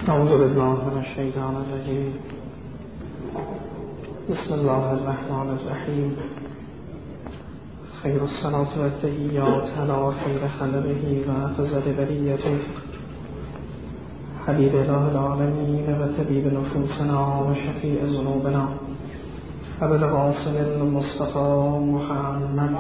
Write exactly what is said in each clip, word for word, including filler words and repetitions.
اعوذ بالله من الشیطان الرجیم. بسم الله الرحمن الرحیم. خیر الصلاة و التحیات علی خیر خلقه و افضل بریته حبیب اله العالمین و طبیب نفوسنا و شفیع ذنوبنا ابو القاسم المصطفى محمد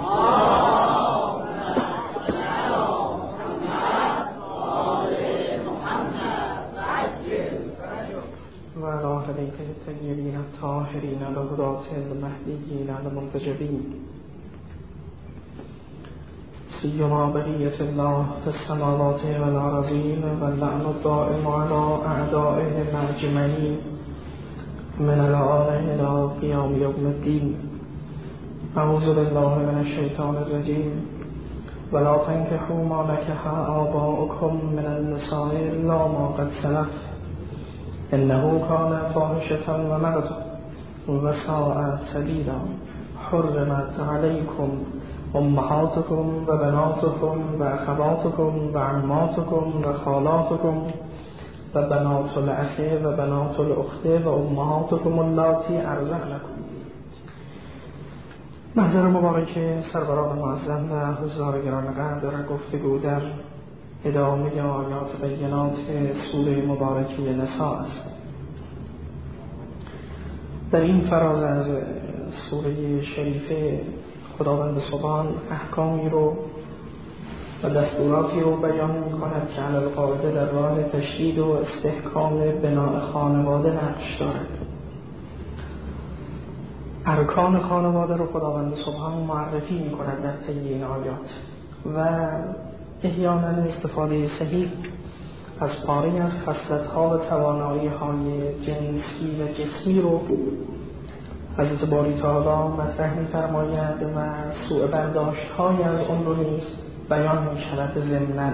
و علی آل بیته الطاهرین الطاهرین الهداة المهدیین المنتجبین سیما بقیة الله في السماوات والأرضین واللعن الدائم على أعدائهم أجمعین من الآن إلى قیام یوم الدین. اعوذ بالله من الشیطان الرجیم. ولا تنكحوا ما نكح آباؤكم من النساء إلا ما قد سلف إنه كان فاحشة ومقتا وساء سبيلا. حرمت عليكم أمهاتكم وبناتكم وأخواتكم وعماتكم وخالاتكم وبنات الأخ وبنات الأخت وأمهاتكم اللاتي أرضعنكم. محضر مبارک سروران معظم و حضار گران قدر گفتگو در ادامه آیات بینات سوره مبارکه نساء است. در این فراز از سوره شریفه خداوند سبحان احکامی رو و دستوراتی رو بیان می کند که علی القاعده در راه تشدید و استحکام بناء خانواده نقش دارد. ارکان خانواده رو خداوند سبحان معرفی می کند در طی این آیات و احیانا استفاده صحیح از پاره از خصلت‌ها و توانایی‌های جنسی و جسمی رو حضرت باری تعالی مطرح می‌فرماید و سوء برداشت‌های از اون رو نیز بیان می‌شود ضمناً.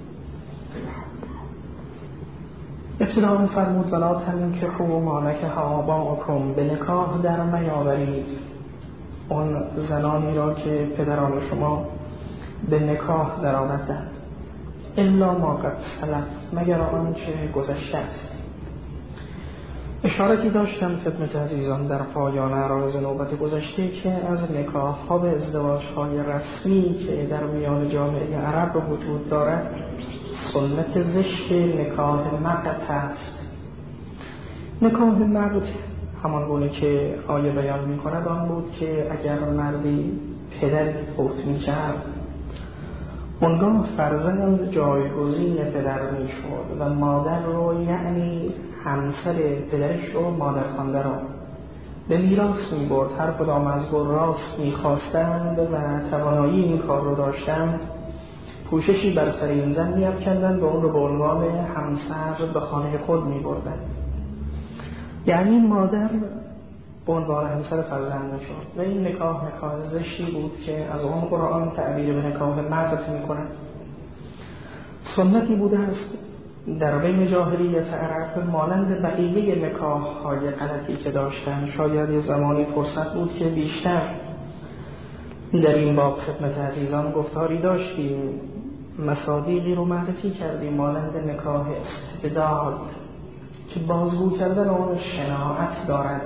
ابتدا می‌فرمود ولا تنکحوا ما نکح آباؤکم، به نکاح در میاورید اون زنانی را که پدران شما به نکاح در آوردند، الا ما قد سلف، مگر آنچه گذشته است. اشارتی داشتم خدمت عزیزان در پایان عرایض نوبت گذشته که از نکاح ها به ازدواج های رسمی که در میان جامعه عرب رو وجود دارد سنت زشت نکاح مقت است. نکاح مقت همان گونه که آیه بیان می کند آن بود که اگر مردی پدری فوت می کرد اونگاه فرزند جایگزین پدر می شد و مادر رو، یعنی همسر پدرش رو، مادر خانده رو به میراث می برد. هر کدام از وراث می خواستند و توانایی این کار رو داشتند پوششی بر سر این زن می افکندند و اون رو به عنوان همسر به خانه خود می بردند. یعنی مادر به عنوان همسر فرزند میشد و این نکاح نکاح زشتی بود که از اون قرآن تعبیر به نکاح مقت می کند. سنتی بوده است در بین جاهلیت عرب مانند بقیه نکاح های غلطی که داشتن. شاید یه زمانی فرصت بود که بیشتر در این باب خدمت عزیزان گفتاری داشتیم، مصادیقی رو معرفی کردیم مانند نکاح استبداد که بازگو کردن اون شناعت دارد.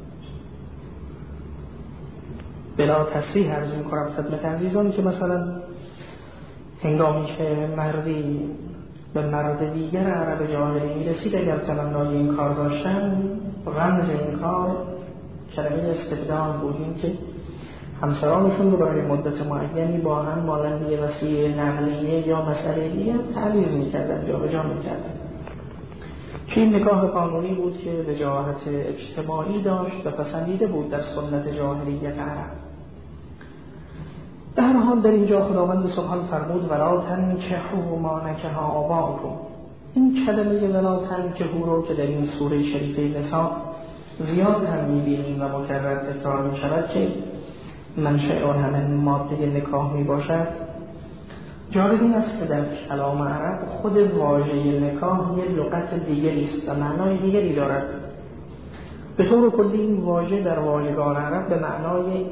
بلا تصریح عرض می‌کنم خدمت عزیزان که مثلا هنگامی که مردی به مرد دیگر عرب جاهلی می‌رسید اگر تمنای این کار داشتن، رمز این کار کلمه استبدال بود، این که همسرانشون رو برای مدت معینی با هم مانند یه وسیله نقلیه یا مسئله دیگر تعویض می‌کردن، جابجا می‌کردن. که این نکاح قانونی بود که وجاهت اجتماعی داشت و پسندیده بود در سنت جاهلیت عرب. در حال در اینجا خداوند سبحان فرمود ولا تنکحوا ما نکح آباؤکم. این کلمه ولا تنکحوا رو که در این سوره شریفه نساء زیاد هم می‌بینیم و مکرر تکرار می‌شود که منشأ آن همین ماده نکاح میباشد. جالب این است که در کلام عرب خود واژه نکاح یه لغت دیگری است و معنای دیگری دارد. به طور کلی این واژه در واژگان عرب به معنای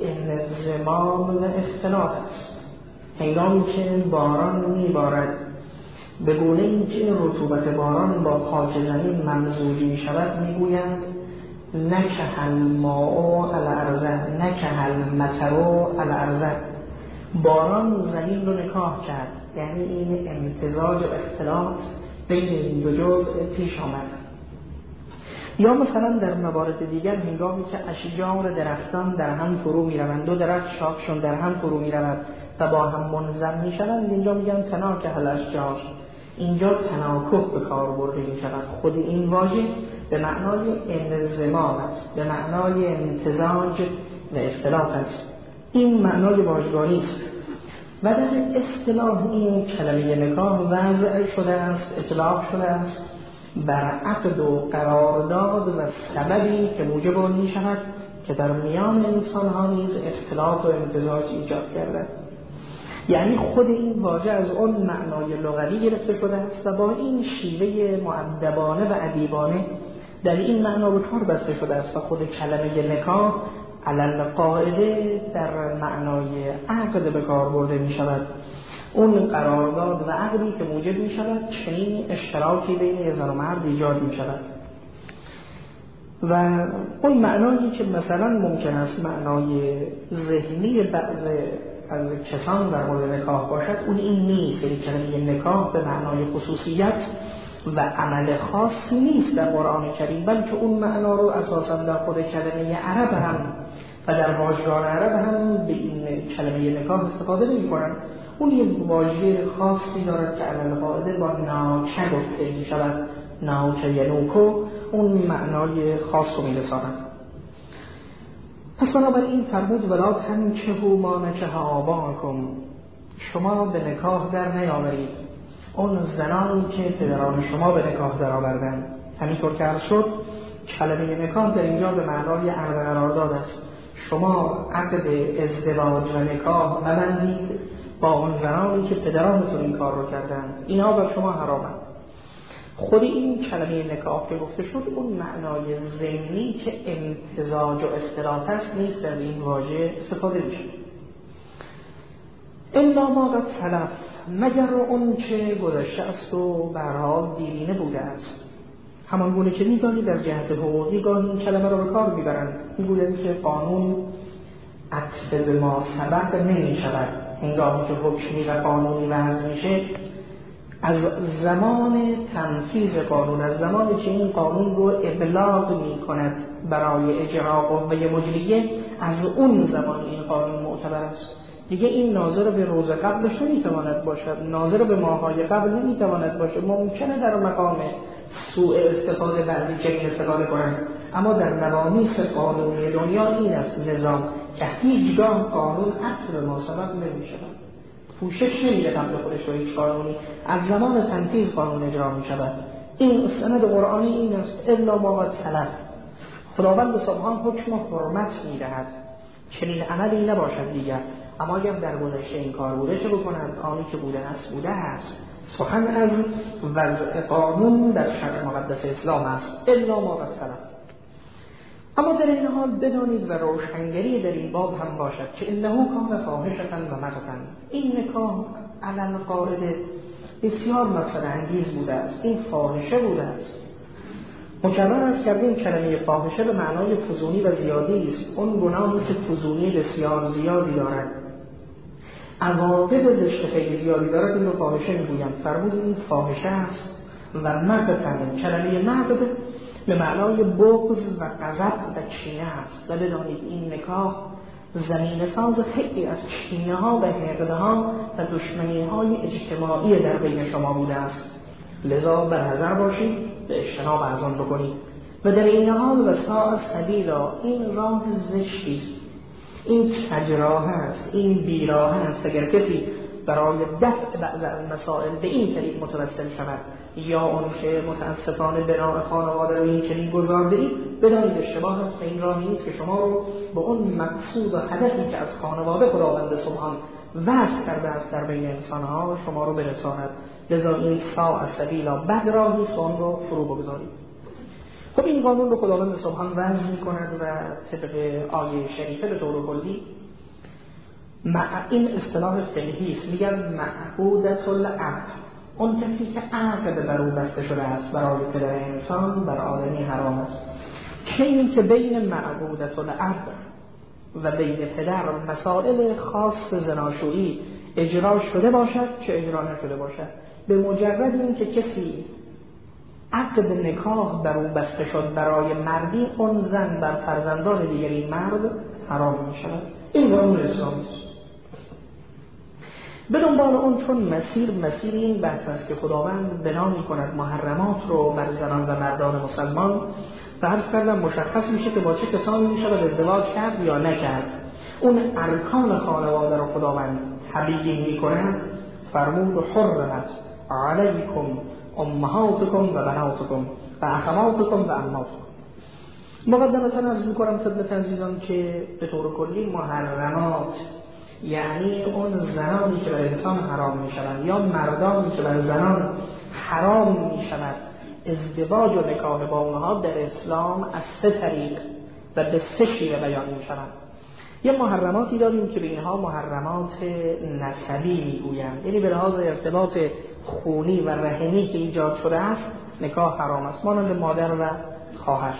انضمام و اختلاط است. هنگامی که باران میبارد به گونه اینکه رطوبت باران با خاک زمین ممزوج می شود میگویند نکه الماء الارض نکه المطر الارض، باران زمین رو نکاح کرد، یعنی این امتزاج و اختلاط بین این دو جزء پیش آمد. یا مثلا در موارد دیگر هنگامی که اشجار درختان در هم فرو می روند، دو درخت شاخشون در هم فرو می رود و با هم منضم می شوند، اینجا میگن تناکه الاشجار، اینجا تناکح به کار برده می شود. خود این واژه به معنای انضمام است، به معنای امتزاج و اختلاط است. این معنای واژگانی است و در اصطلاح این کلمه نکاح وضع شده است، اطلاق شده است بر عقد و قرارداد و سببی که موجب آن می شود که در میان انسان ها نیز اختلاط و امتزاج ایجاد کرده. یعنی خود این واژه از اون معنای لغوی گرفته شده است و با این شیوه مؤدبانه و ادیبانه در این معنا به کار بسته شده است و خود کلمه نکاح علل قاعده در معنای عقد به کار برده می شود، اون قرارداد و عقدی که موجب می شود چنین اشتراکی بین زن و مرد ایجاد می شود. و اون معنایی که مثلا ممکن است معنای ذهنی بعض از کسان در مورد نکاح باشد، اون این نیست. یعنی کلمه نکاح به معنای خصوصیت و عمل خاصی نیست در قرآن کریم، بلکه اون معنا رو اساسا در خود کلمه عرب هم و در واژگان عرب هم به این کلمه نکاح استفاده نمی کنند. اون یک واژه خاصی دارد که علل قاعده با ناکه گفته می شود، ناکه ینوکو، اون معنای خاص رو می رساند. پس بنابراین فرمود ولا تنکحوا ما نکح آباءکم، شما به نکاح در نیاورید اون زنانی که پدران شما به نکاح در آوردند. همینطور که عرض شد کلمه نکاح در اینجا به معنای عقد قرارداد است. شما عقد ازدواج و نکاح مبندید با اون زنانی که پدرانتون این کار رو کردند، اینا بر شما حرامند. خود این کلمه نکاح که گفته شد اون معنای ضمنی که امتزاج و اختلاط است نیست در این واژه استفاده میشه. الا ما قد سلف، مگر اون چه گذشته است و به هر حال دیرینه بوده است. همان گونه که می‌دانید در جهت حقوقی گاهی این کلمه را به کار می‌برند، می‌گویند که قانون عطف به ما سبق نمی‌شود. هنگامی که حکمی و قانونی وضع میشه، از زمان تنفیذ قانون، از زمانی که این قانون رو ابلاغ می‌کند برای اجرا قوه مجریه، از اون زمان این قانون معتبر است. دیگه این ناظر به روز قبلش نمیتواند باشد، ناظر به ماهای قبل نمیتواند باشد. ممکنه در مقام سوء استفاده بعضی چنین استفاده کنند، اما در نوامیس قانونی دنیا این است نظام که هیچگاه قانون عطف به ما سبب نمیشود، پوشش نمیده قبل خودش رو هیچ قانونی، از زمان تنفیذ قانون اجرا میشود. این سند قرآنی این است الا ما قد سلف، خداوند سبحان حکم و حرمت میدهد چنین عملی نباشد دیگر. اما اگر در گذشته این کار بوده چه بکنند؟ آنی که بوده است بوده است. سخن از وضع قانون در شرع مقدس اسلام است الا ما قد سلف. اما در این حال بدانید و روشنگری در این باب هم باشد که انه کان فاحشة و مقتا، این نکاح علل قاعده بسیار مفسده انگیز بوده است، این فاحشه بوده است. مکرر است که این کلمه فاحشه به معنای فزونی و زیادی است، اون گناهی که فزونی بسیار زیادی دارد، عواقب زشت خیلی زیادی دارد، این رو فاحشه میگویم. فرمود این فاحشه است. و مقتن، کلمه مقت به معنای بغض و غضب و کینه است. و بدانید این نکاح زمین ساز خیلی از کینه ها و حقد ها و دشمنی های اجتماعی در بین شما بوده است. لذا بر حذر باشید، به اجتناب از آن بکنید. و در این حال و ساعت سبیلا، این راه زشتی است، این کجراه است، این بیراه است. اگر کسی برای دفع بعض از مسائل به این طریق متوسل شود یا اون که متاسفانه بناء خانواده رو این چنین گذارده اید، بدانید اشتباه است و این راهی نیست که شما رو به اون مقصود و هدفی که از خانواده خداوند سبحان وصل کرده است در بین انسانها شما رو برساند. لذا این ساعت سبیلا بد راهی است، اون رو فرو بگذارید. خب این قانون رو خداوند سبحان وضع می‌کند و طبق آیه شریفه به طور کلی مع این اصطلاح فقهی است، میگن معقودة العقد، اون کسی که عقد بر او بسته شده است برای پدر انسان بر آدمی حرام است. که این که بین معبودت الاب و بین پدر مسائل خاص زناشویی اجرا شده باشد چه اجرا نشده باشد، به مجرد این که کسی عقد نکاح بر او بسته شد برای مردی، اون زن بر فرزندان دیگری مرد حرام می شود. این قانون اسلامی است. به دنبال اون چون مسیر مسیر این بحث است که خداوند بنا می کند محرمات رو بر زنان و مردان مسلمان و عرض کردم مشخص میشه که با چه کسانی می شود ازدواج کرد یا نکرد. اون ارکان خانواده رو خداوند تبیین می کند. فرمود حرمت علیکم امهاتکم و بناتکم و اخواتکم و عماتکم. مقدمتا عرض میکنم خدمت عزیزان که به طور کلی محرمات یعنی اون زنانی که بر انسان حرام میشوند یا مردانی که بر زنان حرام میشود ازدواج و نکاح با اونها در اسلام از سه طریق و به سه شیوه بیان میشوند. یه محرماتی داریم که به اینها محرمات نسبی میگویند، یعنی به لحاظ ارتباط خونی و رحمی که ایجاد شده است نکاح حرام است، مانند مادر و خواهر.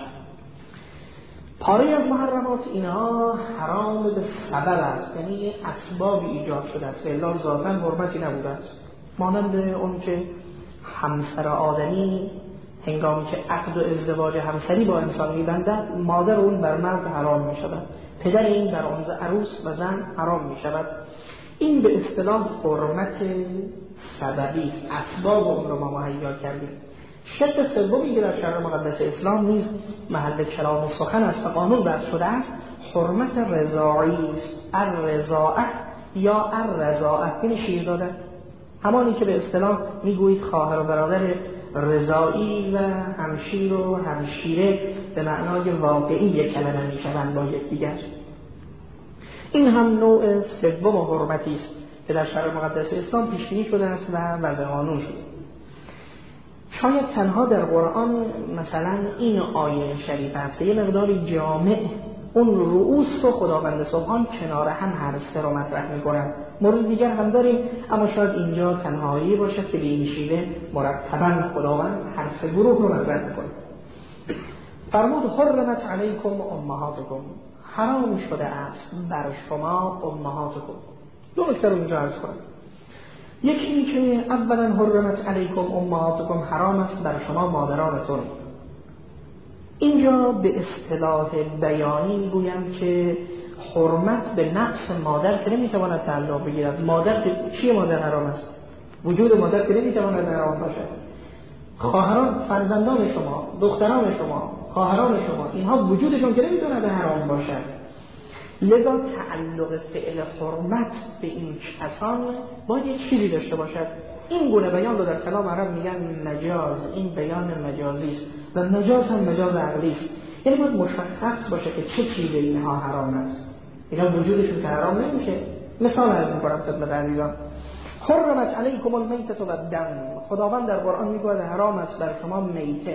پاره از محرمات اینها حرام به سبب است، یعنی اسبابی ایجاد شده است الا ذاتاً حرمتی نبوده است، مانند اون که همسر آدمی هنگامی که عقد و ازدواج همسری با انسان می‌بندد مادر اون بر مرد حرام می‌شود، پدر این بر آن عروس و زن حرام می‌شود. این به اصطلاح حرمت سببی، اسباب اون رو ما مهیا کردیم. شرط سومی که در شرع مقدس اسلام نیز محل کلام و سخن است و قانون بحث شده است حرمت رضاعی است. الرضاعه یا الرضاعه این شیر دادن، همانی که به اصطلاح میگویید خواهر و برادر رضاعی و همشیر و همشیره به معنای واقعی کلمه میشوند با یکدیگر. این هم نوع سوم حرمتی است که در شرع مقدس اسلام پیش بینی شده است و وضع قانون شده. شاید تنها در قرآن مثلا این آیه شریف است یه مقداری جامع اون رؤوس رو خداوند سبحان کنار هم هر سه رو مطرح می‌کنند. مورد دیگر هم داریم اما شاید اینجا تنهایی باشد که به این شیوه مرتباً خداوند هر سه گروه رو مطرح می‌کنه. فرمود حرمت علیکم امهاتکم، حرام شده است بر شما امهاتکم. دو نکته رو اینجا عرض کنم. یکی این که اولا حرمت علیکم امهاتکم حرام است بر شما مادرانتون. اینجا به اصطلاح بیانی میگویم که حرمت به نفس مادر که نمیتواند تعلق بگیرد. مادر چیه؟ مادر حرام است، وجود مادر که نمیتواند حرام باشد. خواهران فرزندان شما، دختران شما، خواهران شما، اینها وجودشون که نمیتواند حرام باشد. لذا تعلق فعل حرمت به این کسان باید یک چیزی داشته باشد. این گونه بیان رو در کلام عرب میگن مجاز، این بیان مجازی است و مجاز هم مجاز عقلی است، یعنی باید مشخص باشه که چه چیز اینها حرام است. اینا وجودشون که حرام نمیشه. مثال عرض میکنم خدمت عزیزان. حرمت علیکم المیتة و الدم، خداوند در قرآن میگه حرام است بر شما میته،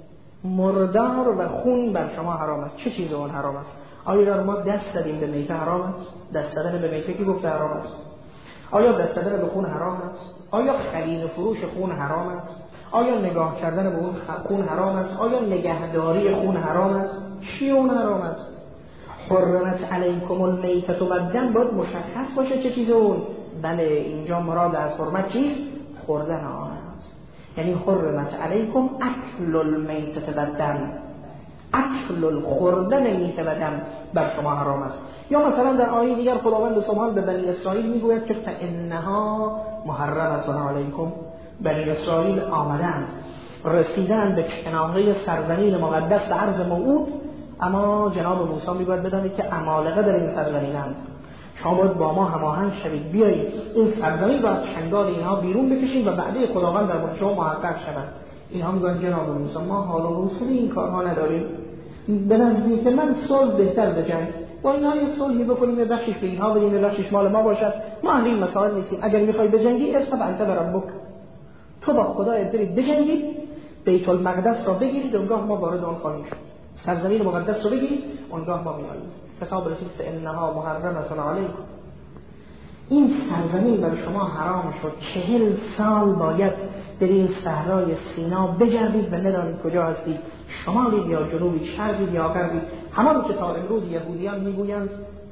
مردار و خون بر شما حرام است. چه چیز اون حرام است؟ آیا در ما دست دادیم به میته حرام است؟ دست دادن به میته کی گفته حرام است؟ آیا دست دادن به خون حرام است؟ آیا خرید و فروش خون حرام است؟ آیا نگاه کردن به اون خون حرام است؟ آیا نگهداری خون حرام است؟ چی اون حرام است؟ حرمت علیکم المیتة و الدم باید مشخص باشه چه چیز اون. بله اینجا مراد از حرمت چیست؟ خوردن آن است. یعنی حرمت علیکم اکل المیتة و الدم، اکل خوردن میته و دم بر شما حرام است. یا مثلا در آیه دیگر خداوند سبحان به بنی اسرائیل میگوید که فانها محرمة علیکم، بنی اسرائیل آمدن رسیدن به کناره سرزمین مقدس عرض موعود، اما جناب موسی میگوید بدانید که عمالقه در این سرزمینند، شما باید با ما هماهنگ شوید، بیایید این سرزمین رو از چنگال اینها بیرون بکشید و بعد خداوند در مورد شما محقق شود. اینها میگن جناب موسی ما حال و حوصله این کارها نداریم، به نظری که من صلح بهتر به جنگ، با اینها یه صلحی بکنیم، یه بخشش به اینها بدیم، یه بخشش مال ما باشد، ما اهل این مسائل نیستیم. اگر میخوای بجنگی اذهب انت و ربک، تو با خدا برید بجنگید، بیت المقدس را بگیرید، اونگاه ما وارد آن خواهیم شد، سرزمین مقدس را بگیرید، اونگاه ما میاییم. کتاب رسید فانها محرمة علیکم. این سرزمین برای شما حرام شد، چهل سال باید در این صحرای سینا بگردید و ندانید کجا هستید، شمالید یا جنوبید، شرقید یا غربید. همانی که تا امروز یهودیان میگویند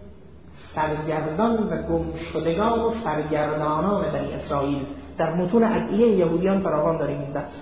سرگردان و گمشدگان و سرگردانان بنی اسرائیل، در متون ادعیه یهودیان فراوان داریم این دست.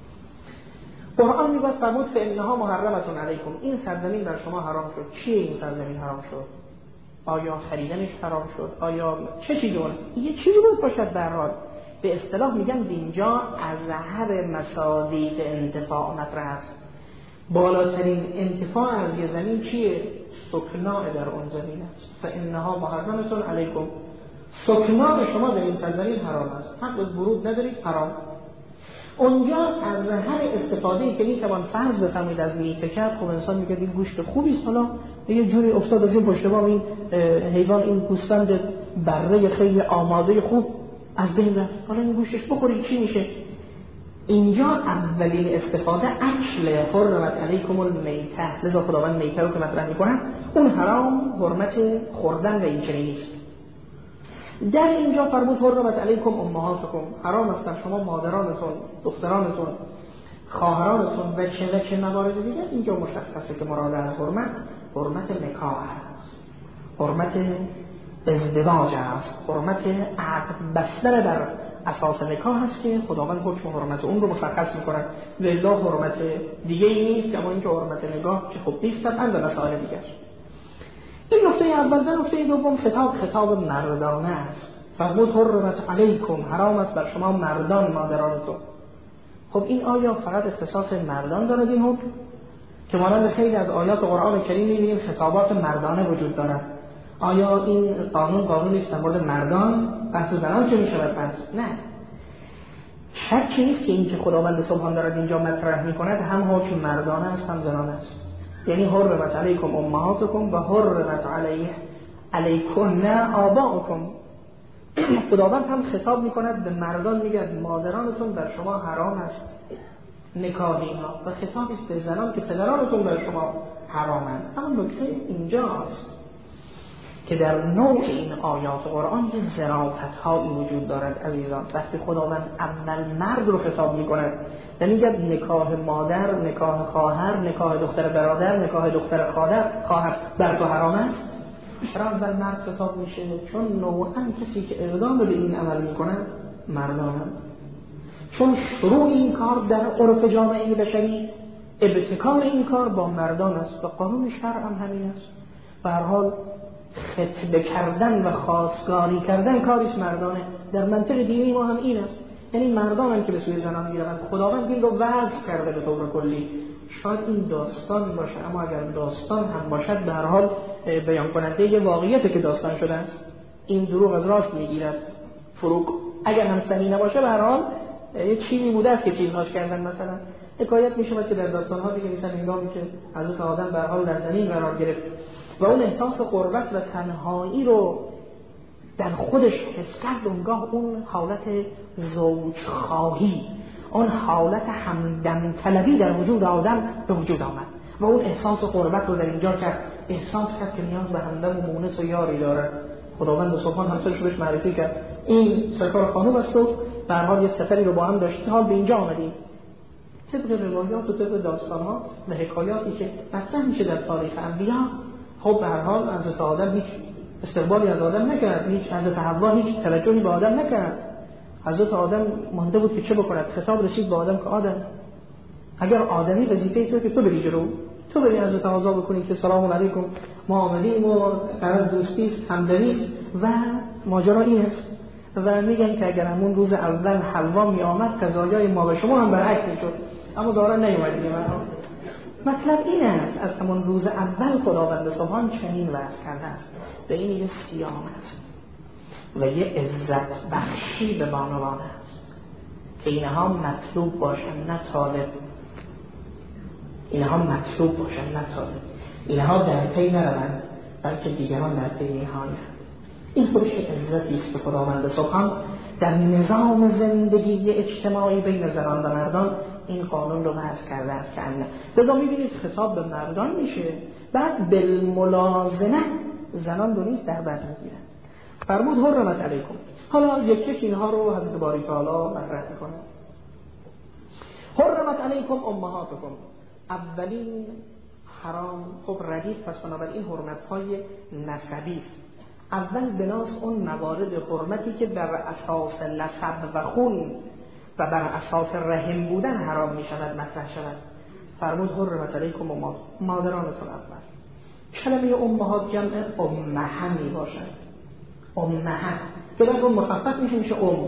قرآن میگوید فرمود فانها محرمة علیکم، این سرزمین بر شما حرام شد. چیه این سرزمین حرام شد؟ آیا خریدنش حرام شد؟ آیا چه چیزی بود؟ یه چیزی بود باشد. به هر حال به اصطلاح میگن اینجا ازهر مصادیق انتفاع مطرح است. بالاترین انتفاع از یه زمین چیه؟ سکناء در اون زمین است. فانها محرمة علیکم، سکناء شما در این سرزمین حرام است، حق از ورود ندارید، حرام. اونجا از هر استفاده‌ای که میتوان فرض بفهمید از میته کرد، خب انسان میگه این گوشت خوبی است، حالا یه جوری افتاد از این پشت بام این حیوان، این گوسفند بره خیلی آماده خوب از بین رفت، حالا این گوشتش بخورید چی میشه؟ اینجا اولین استفاده اکل حرمت علیکم المیته، لذا خداوند میته رو که مطرح میکنن اون حرام، حرمت خوردن و این چنین نیست. در اینجا فرمود حرمت علیکم امهاتکم، حرام است بر شما مادرانتون، دخترانتون، خواهرانتون و چه و چه موارد دیگر. اینجا مشخصه که مراد از حرمت حرمت نکاح است، حرمت ازدواج است، حرمت عقد بستن بر اساس نکاح است که خداوند حکم حرمت اون رو مشخص می‌کند. و الا حرمت دیگه ای نیست، اما اینکه حرمت نکاح که خب نیست طبعا به مسائل دیگر. این نکته اول. و نکته دوم خطاب خطاب مردانه است. فرمود حرمت علیکم، حرام است بر شما مردان مادرانتون. خب این آیا فقط اختصاص مردان دارد این حکم؟ که مانند خیلی از آیات قرآن کریم می‌بینیم خطابات مردانه وجود دارد. آیا این قانون قانونی است در مورد مردان؟ بحث زنان چه می‌شود پس؟ نه. شکی نیست که این که خداوند سبحان دارد اینجا مطرح می‌کند هم حکم مردانه است هم زنانه است. یعنی حرمت علیکم امهاتکم و حرمت علیه علیکن آباؤکم. خداوند هم خطاب میکند به مردان، میگه مادرانتون بر شما حرام است نکاح اینها، و خطاب است به زنان که پدرانتون بر شما حرامند. اما نکته اینجاست که در نوع این آیات قرآن یه ظرافت‌هایی وجود دارد عزیزان. وقتی خداوند اول مرد رو خطاب میکند و میگه نکاح مادر، نکاح خواهر، نکاح دختر برادر، نکاح دختر خواهر خواهر بر تو حرام است، چرا اول مرد خطاب میشه؟ چون نوعاً کسی که اقدام به این عمل میکنه مردانه، چون شروع این کار در عرف جامعه بشری، ابتکار این کار با مردان است و قانون شرع هم همین است. به هر حال خطبه کردن و خواستگاری کردن کاریست مردانه. در منطق دینی ما هم این است، یعنی مردان هم که به سوی زنان میروند. خداوند این رو وضع کرده به طور کلی. شاید این داستان باشه، اما اگر داستان هم باشد به هر حال بیان کننده یه واقعیته که داستان شده است. این دروغ از راست میگیرد فروغ. اگر هم صحیح نباشه به هر حال یه چیزی بوده است که چیزهاش کردن. مثلا حکایت میشه که در داستان‌ها دیگه مثلا هنگامی که حضرت آدم به هر حال در زمین قرار گرفت و اون احساس غربت و تنهایی رو در خودش حس کرد، اونگاه اون حالت زوج خواهی، اون حالت همدم طلبی در وجود آدم به وجود آمد و اون احساس غربت رو در اینجا کرد. احساس کرد که نیاز به همدم و مونس و یاری داره. خداوند سبحان همسرش بهش معرفی کرد این سرکار خانوم است و به هر حال یه سفری رو با هم داشتید، حال به اینجا آمدید. طبق روایات و طبق داستان‌ها و حکایاتی که مطرح میشه در تاریخ انبیا، خب به هر حال حضرت آدم هیچ استقبالی از آدم نکرد، هیچ حضرت حوا هیچ توجهی به آدم نکرد. حضرت آدم مانده بود که چه بکند. خطاب رسید به آدم که آدم اگر آدمی وظیفه تو که تو بری جلو، تو بری حضرت حوا بکنی که سلام علیکم، ما آمدیم و قرار دوستی است، همدلی است و ماجرا این است. و میگن که اگر همون روز اول حلوا می آمد قضایای ما و شما هم برعکس میشد، اما ظاهرا نیومد دیگه. مطلب این است از همون روز اول خداوند سبحان چنین وضع کرده است به این یه سیامت و یه عزت بخشی به بانوان است که اینها مطلوب باشن نه طالب، اینها مطلوب باشن نه طالب، اینها در پی نروند بلکه دیگران در پی اینها. این خودش عزتی است که خداوند سبحان در نظام زندگی اجتماعی بین زنان و مردان این قانون رو وضع کرده است. که انه لذا میبینید خطاب به مردان میشه، بعد بالملازمه زنان رو نیز در بر میگیرن. فرمود حرمت علیکم. حالا یک یک اینها رو حضرت باری تعالی مطرح میکنه. حرمت علیکم امهاتکم، اولین حرام خب ردیف، پس بنابراین حرمت‌های نسبی است. اول بناس اون موارد حرمتی که بر اساس نسب و خون و بر اساس رحم بودن حرام می شود مطرح شود. فرمود حرمت علیکم امهات، مادرانتون. اول کلمه امهات جمع امه می باشد، امه که بعد اون مخفف میشه میشه ام.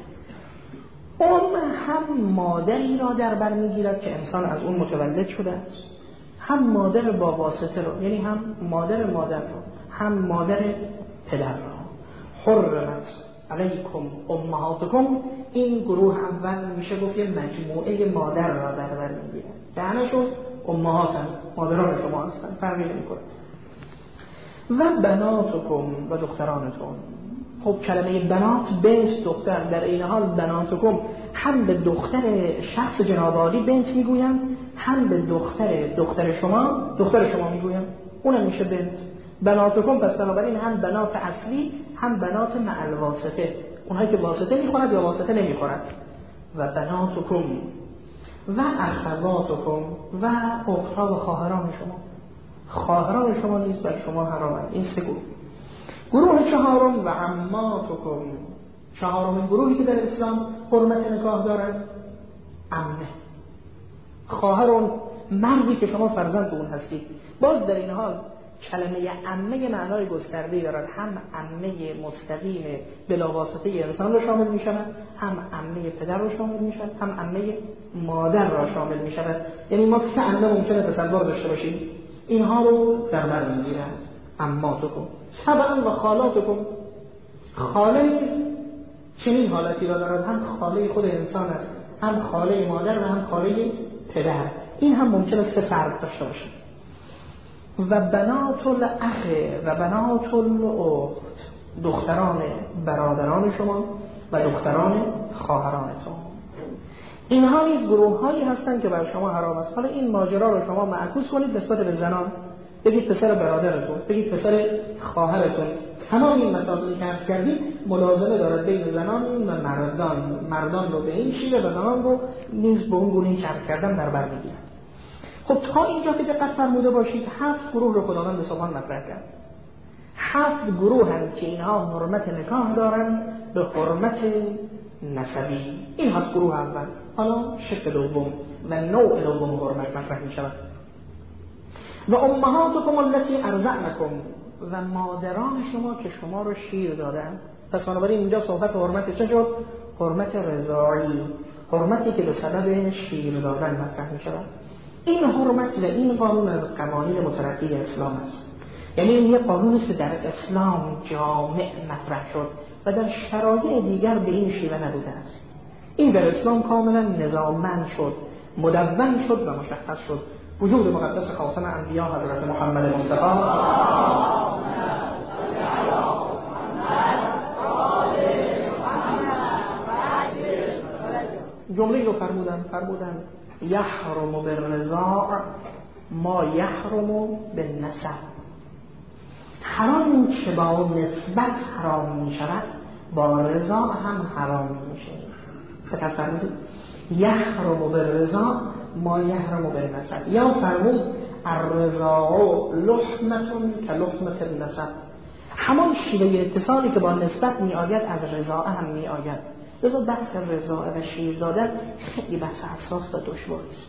ام هم مادری را در بر میگیرد که انسان از اون متولد شده است، هم مادر با واسطه رو، یعنی هم مادر مادر رو، هم مادر پدر را. حرمت علیکم امهاتکم، این گروه اول میشه گفت یه مجموعه مادر را در بر میگیرد، دهنشون امهات هم مادران شما هستن، فرقی نمیکنه. و بناتکم، و دخترانتون. خب کلمه بنات بنت دختر، در این حال بناتکم هم به دختر شخص جناب عالی بنت میگویم، هم به دختر دختر شما دختر شما میگویم، اونم میشه بنت. بناتکم پس بنابراین هم بنات اصلی هم بنات مع الواسطه، اونهایی که واسطه میخورد یا واسطه نمیخورد. و بناتکم و اخواتکم و اختها و خواهران شما، خواهران شما نیز بر شما حرامند. این سه گروه. گروه چهارم و عماتکم، چهارمین گروهی که در اسلام حرمت نکاح دارند، عمه، خواهر اون مردی که شما فرزند اون هستید. باز در این حال کلمه عمه معنای گسترده‌ای دارد، هم عمه مستقیم بلا واسطه انسان را شامل می شود، هم عمه پدر را شامل می شود، هم عمه مادر را شامل می شود. یعنی ما سه عمه ممکنه تصور داشته باشیم، اینها رو در بر می‌گیرند. عماتکم طبعا و خالاتکم، خاله چنین حالتی را دارد، هم خاله خود انسان است، هم خاله مادر و هم خاله پدر. این هم ممکنه سه فرق داشته باشه. و بنات الاخ و بنات الاخت، دختران برادران شما و دختران خواهرانتون. اینها نیز گروه هایی هستند که بر شما حرام است. حالا این ماجرا رو شما معکوس کنید نسبت به زنان، بگید پسر برادرتون، بگید پسر خواهرتون. تمام این مسائلی که عرض کردیم ملازمه دارد بین زنان و مردان، مردان رو به این شیوه و زنان رو نیز به اون گونه‌ای که عرض کردم در بر می‌گیرند. خب تا اینجا که دقت فرموده باشید هفت گروه رو خداوند سبحان مطرح کرد. هفت گروه هم که اینها حرمت نکاح دارند به حرمت نسبی. این هفت گروه اول. حالا شکل دوم و نوع دوم حرمت مطرح می‌شود. و امهاتکم التي ارضعنکم، و مادران شما که شما رو شیر دادن. پس بنابراین اینجا صحبت حرمت چه شد؟ حرمت رضاعی، حرمتی که به سبب شیر دادن مطرح می‌شود. این حرمت و این قانون از قوانین مترقی اسلام است. یعنی این یه قانونی است که در اسلام جامع مطرح شد و در شرایع دیگر به این شیوه نبوده است. این در اسلام کاملا نظاممند شد، مدون شد و مشخص شد. وجود مقدس خاتم انبیا حضرت محمد مصطفی جمله رو فرمودن فرمودن یحرم بالرضاع ما یحرم بالنسب. حرام که با نسبت حرام می شود با رضاع هم حرام می شود. فقط فرمودید یحرم بالرضاع ما یحرم بالنسب، یا فرمود الرضاع لحمتون که لحمت النسب، همان شیوه اتصالی که با نسبت می آید از رضاع هم می آید. لذا بحث رضاع و شیر دادن خیلی بحث حساس و دشواری است.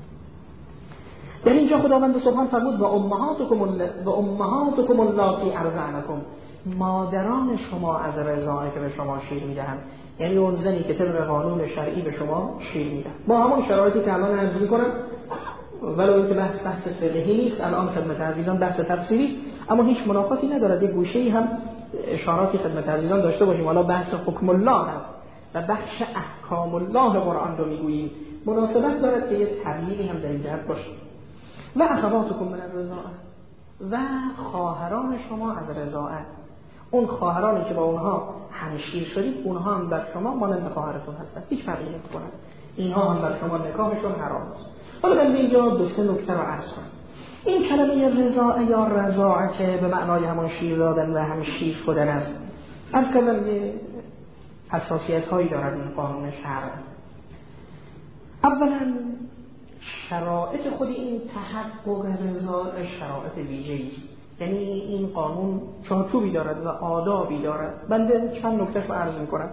در اینجا خداوند سبحان فرمود و امهاتکم و امهاتکم اللاتی ارضعنکم، مادران شما از رضاعی که به شما شیر میدهند، یعنی اون زنی که طبق قانون شرعی به شما شیر میدهند با همون شرایطی که الان عرض میکنم، ولو اینکه بحث بحث فقهی نیست الان خدمت عزیزان، بحث تفسیری است، اما هیچ منافاتی ندارد یک گوشه‌ای هم اشاراتی خدمت عزیزان داشته باشیم. حالا بحث حکم الله هست و بخش احکام الله قرآن رو میگوییم، مناسبت دارد که یه تبیینی هم در این جهت باشه. و اخواتکم من الرضاعه، و خواهران شما از رضاعه، اون خواهرانی که با اونها همشیر شدید اونها هم بر شما مانند خواهرتون هستن، هیچ فرقی نمی‌کنه، اینها هم بر شما نکاحشون حرام است. حالا من اینجا دو سه نکته رو عرض کنم. این کلمه رضاعه یا رضاعه که به معنای همون شیر دادن و هم شیر شدن است، از کردم یه حساسیت هایی دارد این قانون شرع. اولا شرایط خود این تحقق رضا شرایط ویژه‌ای است، یعنی این قانون چارچوبی دارد و آدابی دارد. بنده چند نکته رو عرض می‌کنم.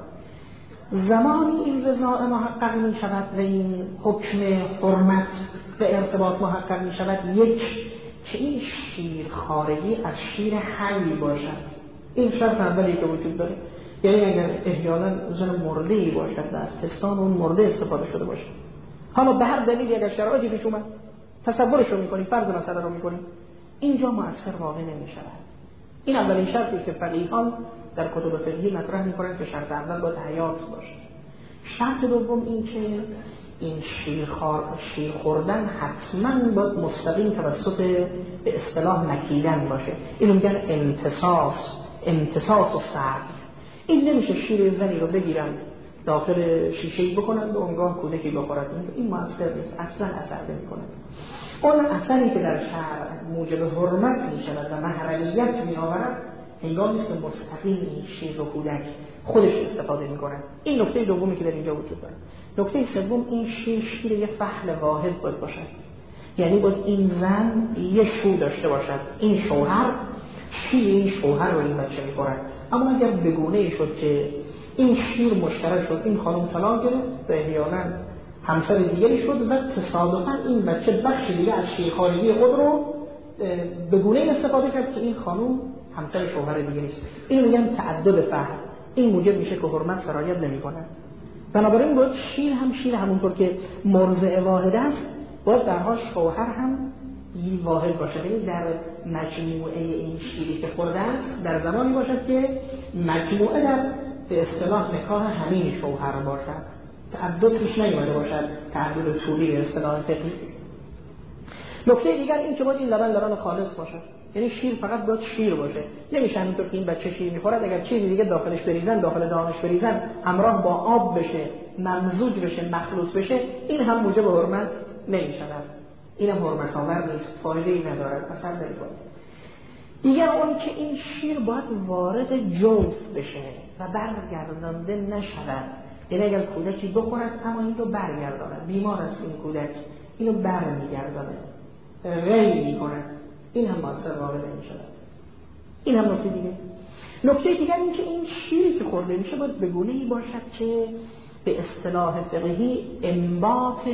زمانی این رضا محقق می شود و این حکم حرمت و ارتباط محقق می شود، یک که این شیر خارجی از شیر حی باشد. این شرط اولی که وجود داره، یعنی اگر احیانا زن مرده‌ای باشد و از پستان اون مرده استفاده شده باشه، حالا به هر دلیلی اگر شرایطی پیش اومد تصورش رو می‌کنیم، فرض مسئله رو می‌کنیم، اینجا مؤثر واقع نمی‌شود. این اولین شرطی است که فقیهان در کتب فقهی مطرح می‌کنند که شرط اول باید حیات باشه. شرط دوم این که این شیر خار شیر خوردن حتماً باید مستقیم توسط به اصطلاح نکیدن باشه. اینو میگن امتصاص، امتصاص و صرف. این نمیشه شیر زنی رو بگیرن داخل شیشه‌ای بکنن و اونگاه کودکی بخورد. این مؤثر نیست، اصلا اثر نمی‌کنه. اون اثری که در شرع موجب حرمت می‌شود و محرمیت می‌آورد، هنگامی است که مستقیم این شیر و کودک خودش استفاده می‌کنه. این نکته دومی که در اینجا وجود داره. نکته سوم، این شیر شیر یه فحل واحد باید باشد، یعنی باید این زن یه شو داشته باشد، این شوهر شیر این شوهر رو این بچه می‌خورد. اما اگر بگونه‌ای شد که این شیر مشترک شد، این خانم طلاق گرفت و احیانا همسر دیگری شد و تصادفاً این بچه بخش دیگه از شیر خارجی خود رو به گونه‌ای استفاده کرد که این خانم همسر شوهر دیگری است. اینو میگن تعدد فحل. این موجب میشه که حرمت سرایت نمی‌کنه. بنابراین باید شیر هم شیر همونطور که مرضع واحد است، باید درها شوهر هم یه واحد باشه، یعنی در مجموعه این شیری که خورده است در زمانی باشد که مجموعه در به اصطلاح نکاح همین شوهر باشد، تعدد پیش نیامده باشد، تعدد طولی به اصطلاح فقهی. نکته دیگر این که باید این لبن لبن خالص باشد، یعنی شیر فقط باید شیر باشه. نمیشه همینطور که این بچه شیر میخورد اگر چیزی دیگه داخلش بریزن، داخل دهانش بریزن، همراه با آب بشه، ممزوج بشه، مخلوط بشه، این هم موجب حرمت نمیشود. اینم حرمت آور نیست، فایده ای ندارد، اثر نمیکنه. دیگر اون که این شیر باید وارد جوف بشه و برگردانده نشود، یعنی اگر کودکی بخورد اما این رو برگرداند، بیمار است این کودک، اینو برمیگردانه، غیر میکنه، این هم مؤثر واقع نمیشود. این هم نکته دیگه. نکته دیگر این که این شیری که خورده میشه باید به گونه‌ای باشد که به اصطلاح فقهی انبات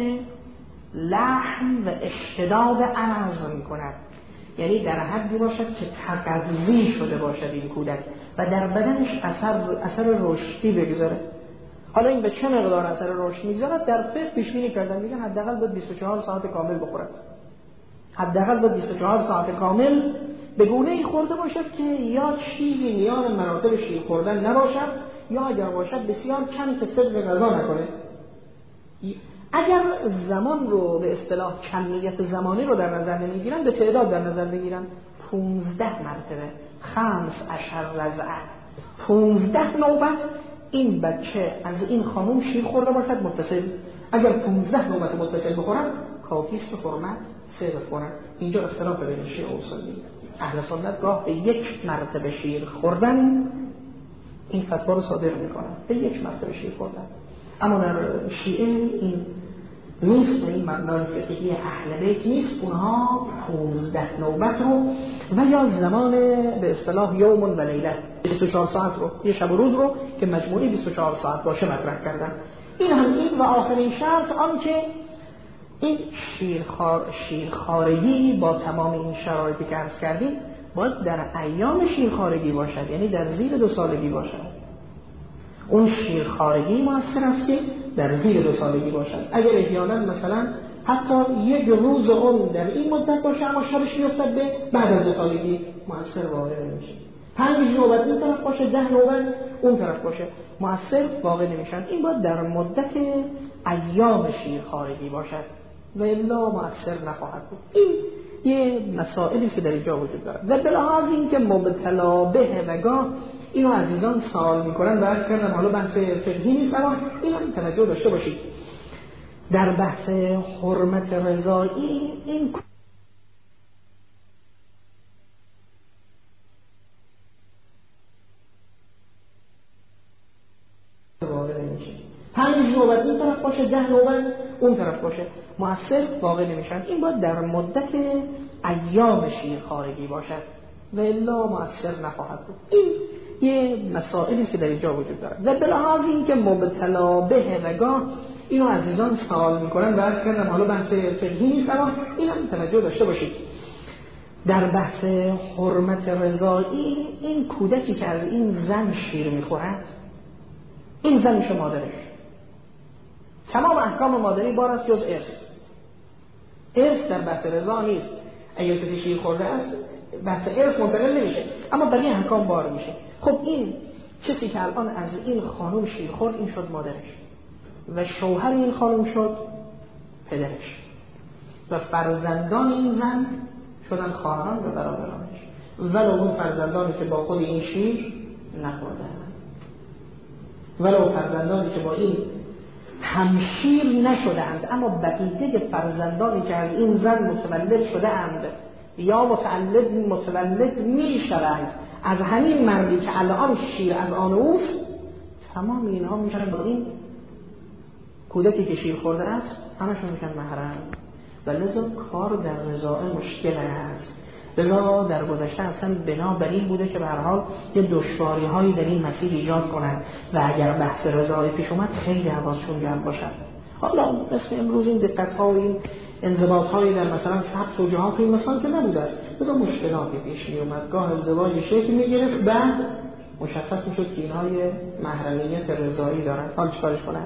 لحم و اشتداد عرض میکند، یعنی در حدی باشد که تغذیه شده باشد این کودک و در بدنش اثر اثر رشدی بگذاره. حالا این به چه مقدار اثر رشد میگذارد در فقه پیش بینی کردن، میگن حداقل باید بیست و چهار ساعت کامل بخورد، حداقل باید بیست و چهار ساعت کامل به گونه‌ای خورده باشد که یا چیزی میان مراتب شیر خوردن نباشد یا اگر باشد بسیار کم که صدق غذا نکنه. اگر زمان رو به اصطلاح کمیت زمانی رو در نظر نمیگیرن، به تعداد در نظر بگیرن، پونزده مرتبه، خمس عشر رضعه، پونزده نوبت این بچه از این خانوم شیر خورده باشد متصل. اگر پونزده نوبت متصل بخورن کافی است که حرمت سه بخورن. اینجا اختلاف بین شیعه و سنی. اهل سنت گاه به یک مرتبه شیر خوردن این فتوا رو صادر میکنن، به یک مرتبه شیر خوردن. اما در شیعه این نیست، این مبنای فقهی اهل بیت نیست. اونها پونزده نوبت رو و یا زمان به اصطلاح یوم و لیله بیست و چهار ساعت رو، یه شب و روز رو که مجموعی بیست و چهار ساعت باشه مطرح کردن. این هم این و آخرین شرط آن که این شیرخوار شیرخوارگی با تمام این شرایطی که عرض کردیم باید در ایام شیرخوارگی باشد، یعنی در زیر دو سالگی باشد. اون شیرخوارگی مؤثر است که در زیر دو سالگی باشد. اگر احیانا مثلا حتی یک روز اون در این مدت باشه اما شبش میافتد به بعد از دو سالگی، مؤثر واقع نمیشه. پنج نوبت این طرف باشه، ده نوبت اون طرف باشه، مؤثر واقع نمیشن. این باید در مدت ایام شیرخوارگی باشد و الا مؤثر نخواهد بود. این یه مسائلی که در اینجا وجود داره و به لحاظ این که مبتلا به و گاه اینو عزیزان سوال میکنن و عرض کردن حالا بحث فقهی نیست، اما این هم توجه داشته باشید در بحث حرمت رضایی این پنج نوبت این طرف باشه، ده نوبت اون طرف باشه، مؤثر واقع نمیشن. این باید در مدت ایام شیرخوارگی باشد و الا مؤثر نخواهد بود. این یه مسائلی که در اینجا وجود داره و به لحاظ اینکه مبتلا به و گاه اینو عزیزان سوال میکنن و عرض کردم حالا بحث فقهی نیست، اما این هم توجه داشته باشید. در بحث حرمت رضاعی این کودکی که از این زن شیر میخورد، این زن میشه مادرش. تمام احکام مادری بار است جز ارث. ارث در بحث رضاع نیست. اگر کسی شیر خورده است بحث ارث منتقل نمیشه، اما بقیه احکام بار میشه. خب این کسی که الان از این خانم شیر خورد، این شد مادرش و شوهر این خانم شد پدرش و فرزندان این زن شدن خواهران و برادرانش، ولو اون فرزندانی که با خود این شیر نخوردن، ولو فرزندانی که با این همشیر نشدند، اما بقیه فرزندانی که از این زن متولد شده اند یا متولد متولد می شوند از همین مردی که الان شیر از آن اوست، تمام اینها میشن با این کودکی که شیر خورده است همشون میشن محرم و لذا کار در رضاعه مشکل است. لذا در گذشته اصلا بنا بر این بوده که به هر حال یه دشواری هایی در این مسیر ایجاد کنند و اگر بحث رضاعه پیش اومد خیلی حواسشون جمع باشد. حالا مثل امروز این دقت ها و این انضباط هایی در مثلا ثبت و جهات این مثلا که نبوده است، لذا مشکلاتی پیش می اومد، گاه ازدواج شکل می گرفت، بعد مشخص می شد که اینهای محرمیت رضاعی دارن، حال چیکارش کنن.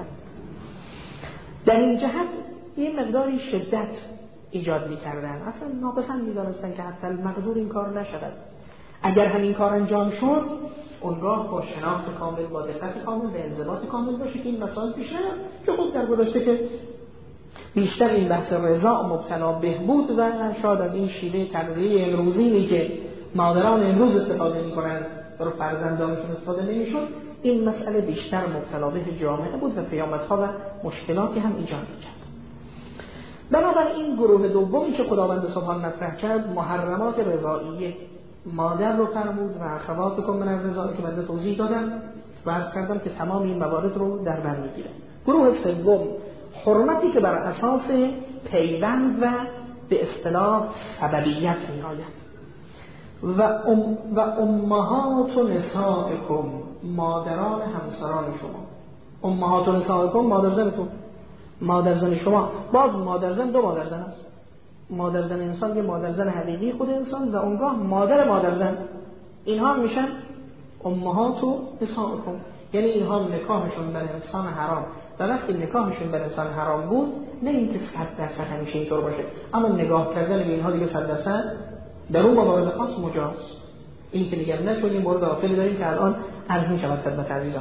در این جهت یه مقداری شدت ایجاد می‌کردن، اصلا ناپسند می‌دانستن که حتی المقدور این کار نشود. اگر همین کار انجام شد، اونگاه با شناخت کامل، با دقت کامل، به انضباط کامل باشه که این مسائل پیش نیاد. که خود در گذشته که بیشتر این بحث رضاع مبتلا به بود و شاید از این شیوه تغذیه امروزینی که مادران امروز استفاده می‌کنند برای فرزندانشون استفاده نمی‌شد، این مسئله بیشتر مبتلا به جامعه بود و پیامدها و مشکلاتی هم ایجاد می‌کرد. بنابراین گروه دومی که خداوند سبحان مطرح کرد محرمات رضاعیه، مادر رو فرمود و اخواتکم من الرضاع که من توضیح دادم و عرض کردم که تمام این موارد رو در بر میگیره. گروه سوم حرمتی که بر اساس پیوند و به اصطلاح سببیت میآید و ام و امهات نسائکم، مادران همسران شما. امهات نسائکم مادر زنتون، مادر زن شما. باز مادر زن دو مادر زن است. مادر زن انسان یه مادر زن حقیقی خود انسان و اونگاه مادر مادر زن، اینها میشن امهات و نسائکم، یعنی اینها نکاحشون بر انسان حرام و وقتی نکاحشون بر انسان حرام بود، نه اینکه صد درصد همیشه اینطور باشه، اما نگاه کردن به اینها دیگه صد درصد در اون موارد خاص مجاز. این که دیگه نه چون این مورد داخلی داریم که الان عرض می‌شود خدمت عزیزان.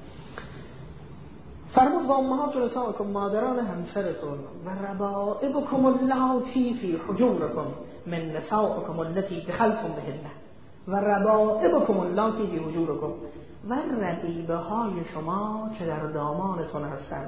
فرمود و امهات نسائکم، مادران همسرتون، و ربائبکم اللاتی فی حجورکم من نسائکم التي دخلتم بهن، و ربائبکم اللاتی فی حجورکم، و ربیبه های شما که در دامانتون هستند.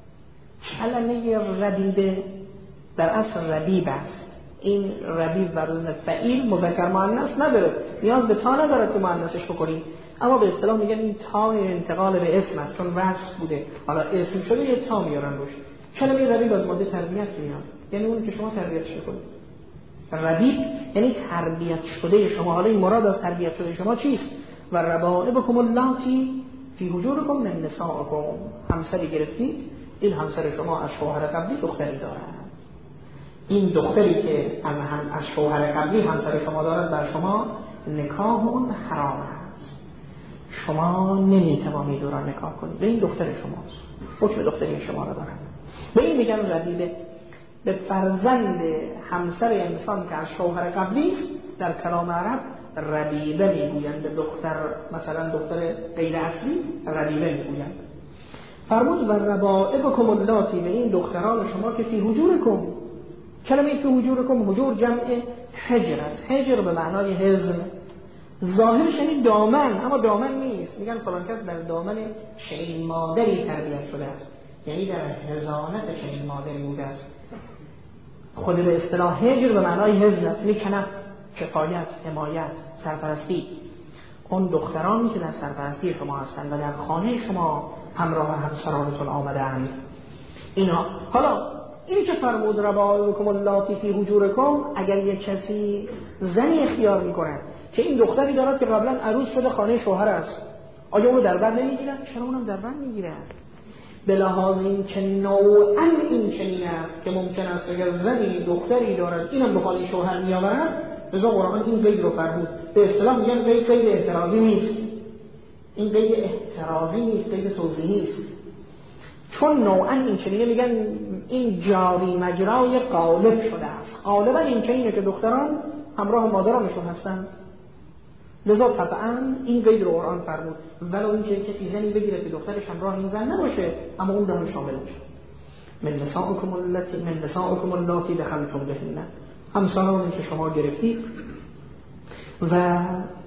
کلمه ربیبه در اصل ربیب است. این ربیب بر وزن فعیل مذکر مؤنث نداره، نیاز به تا نداره که مؤنثش بکنیم، اما به اصطلاح میگن این تا انتقال به اسم است، چون وصف بوده حالا اسم شده یه تا میارن روش. کلمه ربیب از ماده تربیت میاد، یعنی اون که شما تربیتش کنید. ربیب یعنی تربیت شده شما. حالا این مراد از تربیت شده شما چیست؟ و ربائبکم اللاتی فی حجورکم من نسائکم، همسری گرفتید، این همسر شما از شوهر قبلی دختری دارد. این دختری که از هم از شوهر قبلی همسر شما دارد بر شما نکاح اون حرام است. شما نمیتوانید او را نکاح کنید. به این دختر شماست، حکم دختری شما را دارد. به این میگن ربیبه. به فرزند همسر انسان که از شوهر قبلی است در کلام عرب ربیبه میگویند. به دختر مثلا دختر غیر اصلی ربیبه میگویند. فرمود و ربائبکم اللاتی، به این دختران شما که فی حجورکم. کلمه فی حجورکم، حجور جمع حجر است. حجر به معنای حزم، ظاهرش یعنی دامن، اما دامن نیست. میگن فلان کس در دامن چنین مادری تربیت شده است، یعنی در حضانت چنین مادری بوده است. خود به اصطلاح حجر به معنای حزم است، یعنی کنف، کفایت، حمایت، سرپرستی. اون دخترانی که در سرپرستی شما هستند و در خانه شما همراه همسرانتون آمدند. اینا حالا این که فرمود ربائبکم اللاتی فی حجورکم، اگر یک کسی زنی اختیار میکنه که این دختری دارد که قبلا عروس شده خانه شوهر است، آیا اونو در بر نمیگیرن؟ چرا اونم در بر میگیرن؟ به لحاظ این که نوعاً این چنین است که ممکن است اگر زنی دختری دارد اینم به خانه شوهر میآورد، لذا قرآن این قید رو فرمود. به اصطلاح میگن قید قید اعتراضی نیست، این قید احترازی نیست، قید توضیحی است. چون نوعاً این چنینه میگن این جاری مجرای غالب شده است. غالباً این چنینه که دختران همراه مادرانشون هستند، لذا طبعاً این قید رو قرآن فرمود. ولو اینکه کسی زنی بگیره که دخترش همراه این زن نباشه، اما اون هم شامل میشه. من نسائکم اللاتی من نسائکم اللاتی دخلتم بهن، همسرانی که شما گرفتید و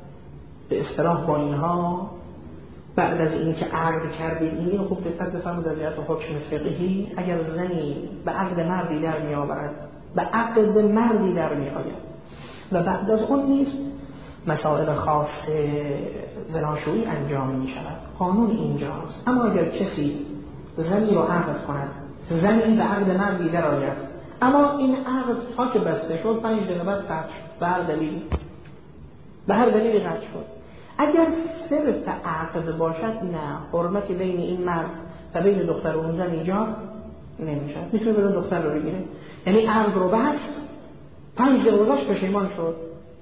به اصطلاح با اینها بعد از اینکه عقد کردید. این رو خوب دقت بفرمایید از جهت حکم فقهی، اگر زنی به عقد مردی در می آورد، به عقد مردی در می آید و بعد از اون نیست مسائل خاص زناشویی انجام می شود، قانون اینجاست. اما اگر کسی زنی رو عقد کند، زنی به عقد مردی در آید، اما این عقد تا که بسته شد پنج دقیقه بعد قطع شد، به هر دلیلی به هر دلیلی قطع شد، اگر صرف عقد باشد نه حرمتی بین این مرد و بین دختر و اون زن ایجاد نمیشه. میتونه برای دختر رو بگیره، یعنی عقد رو بست، پنج دقیقه گذشت پشیمان شد،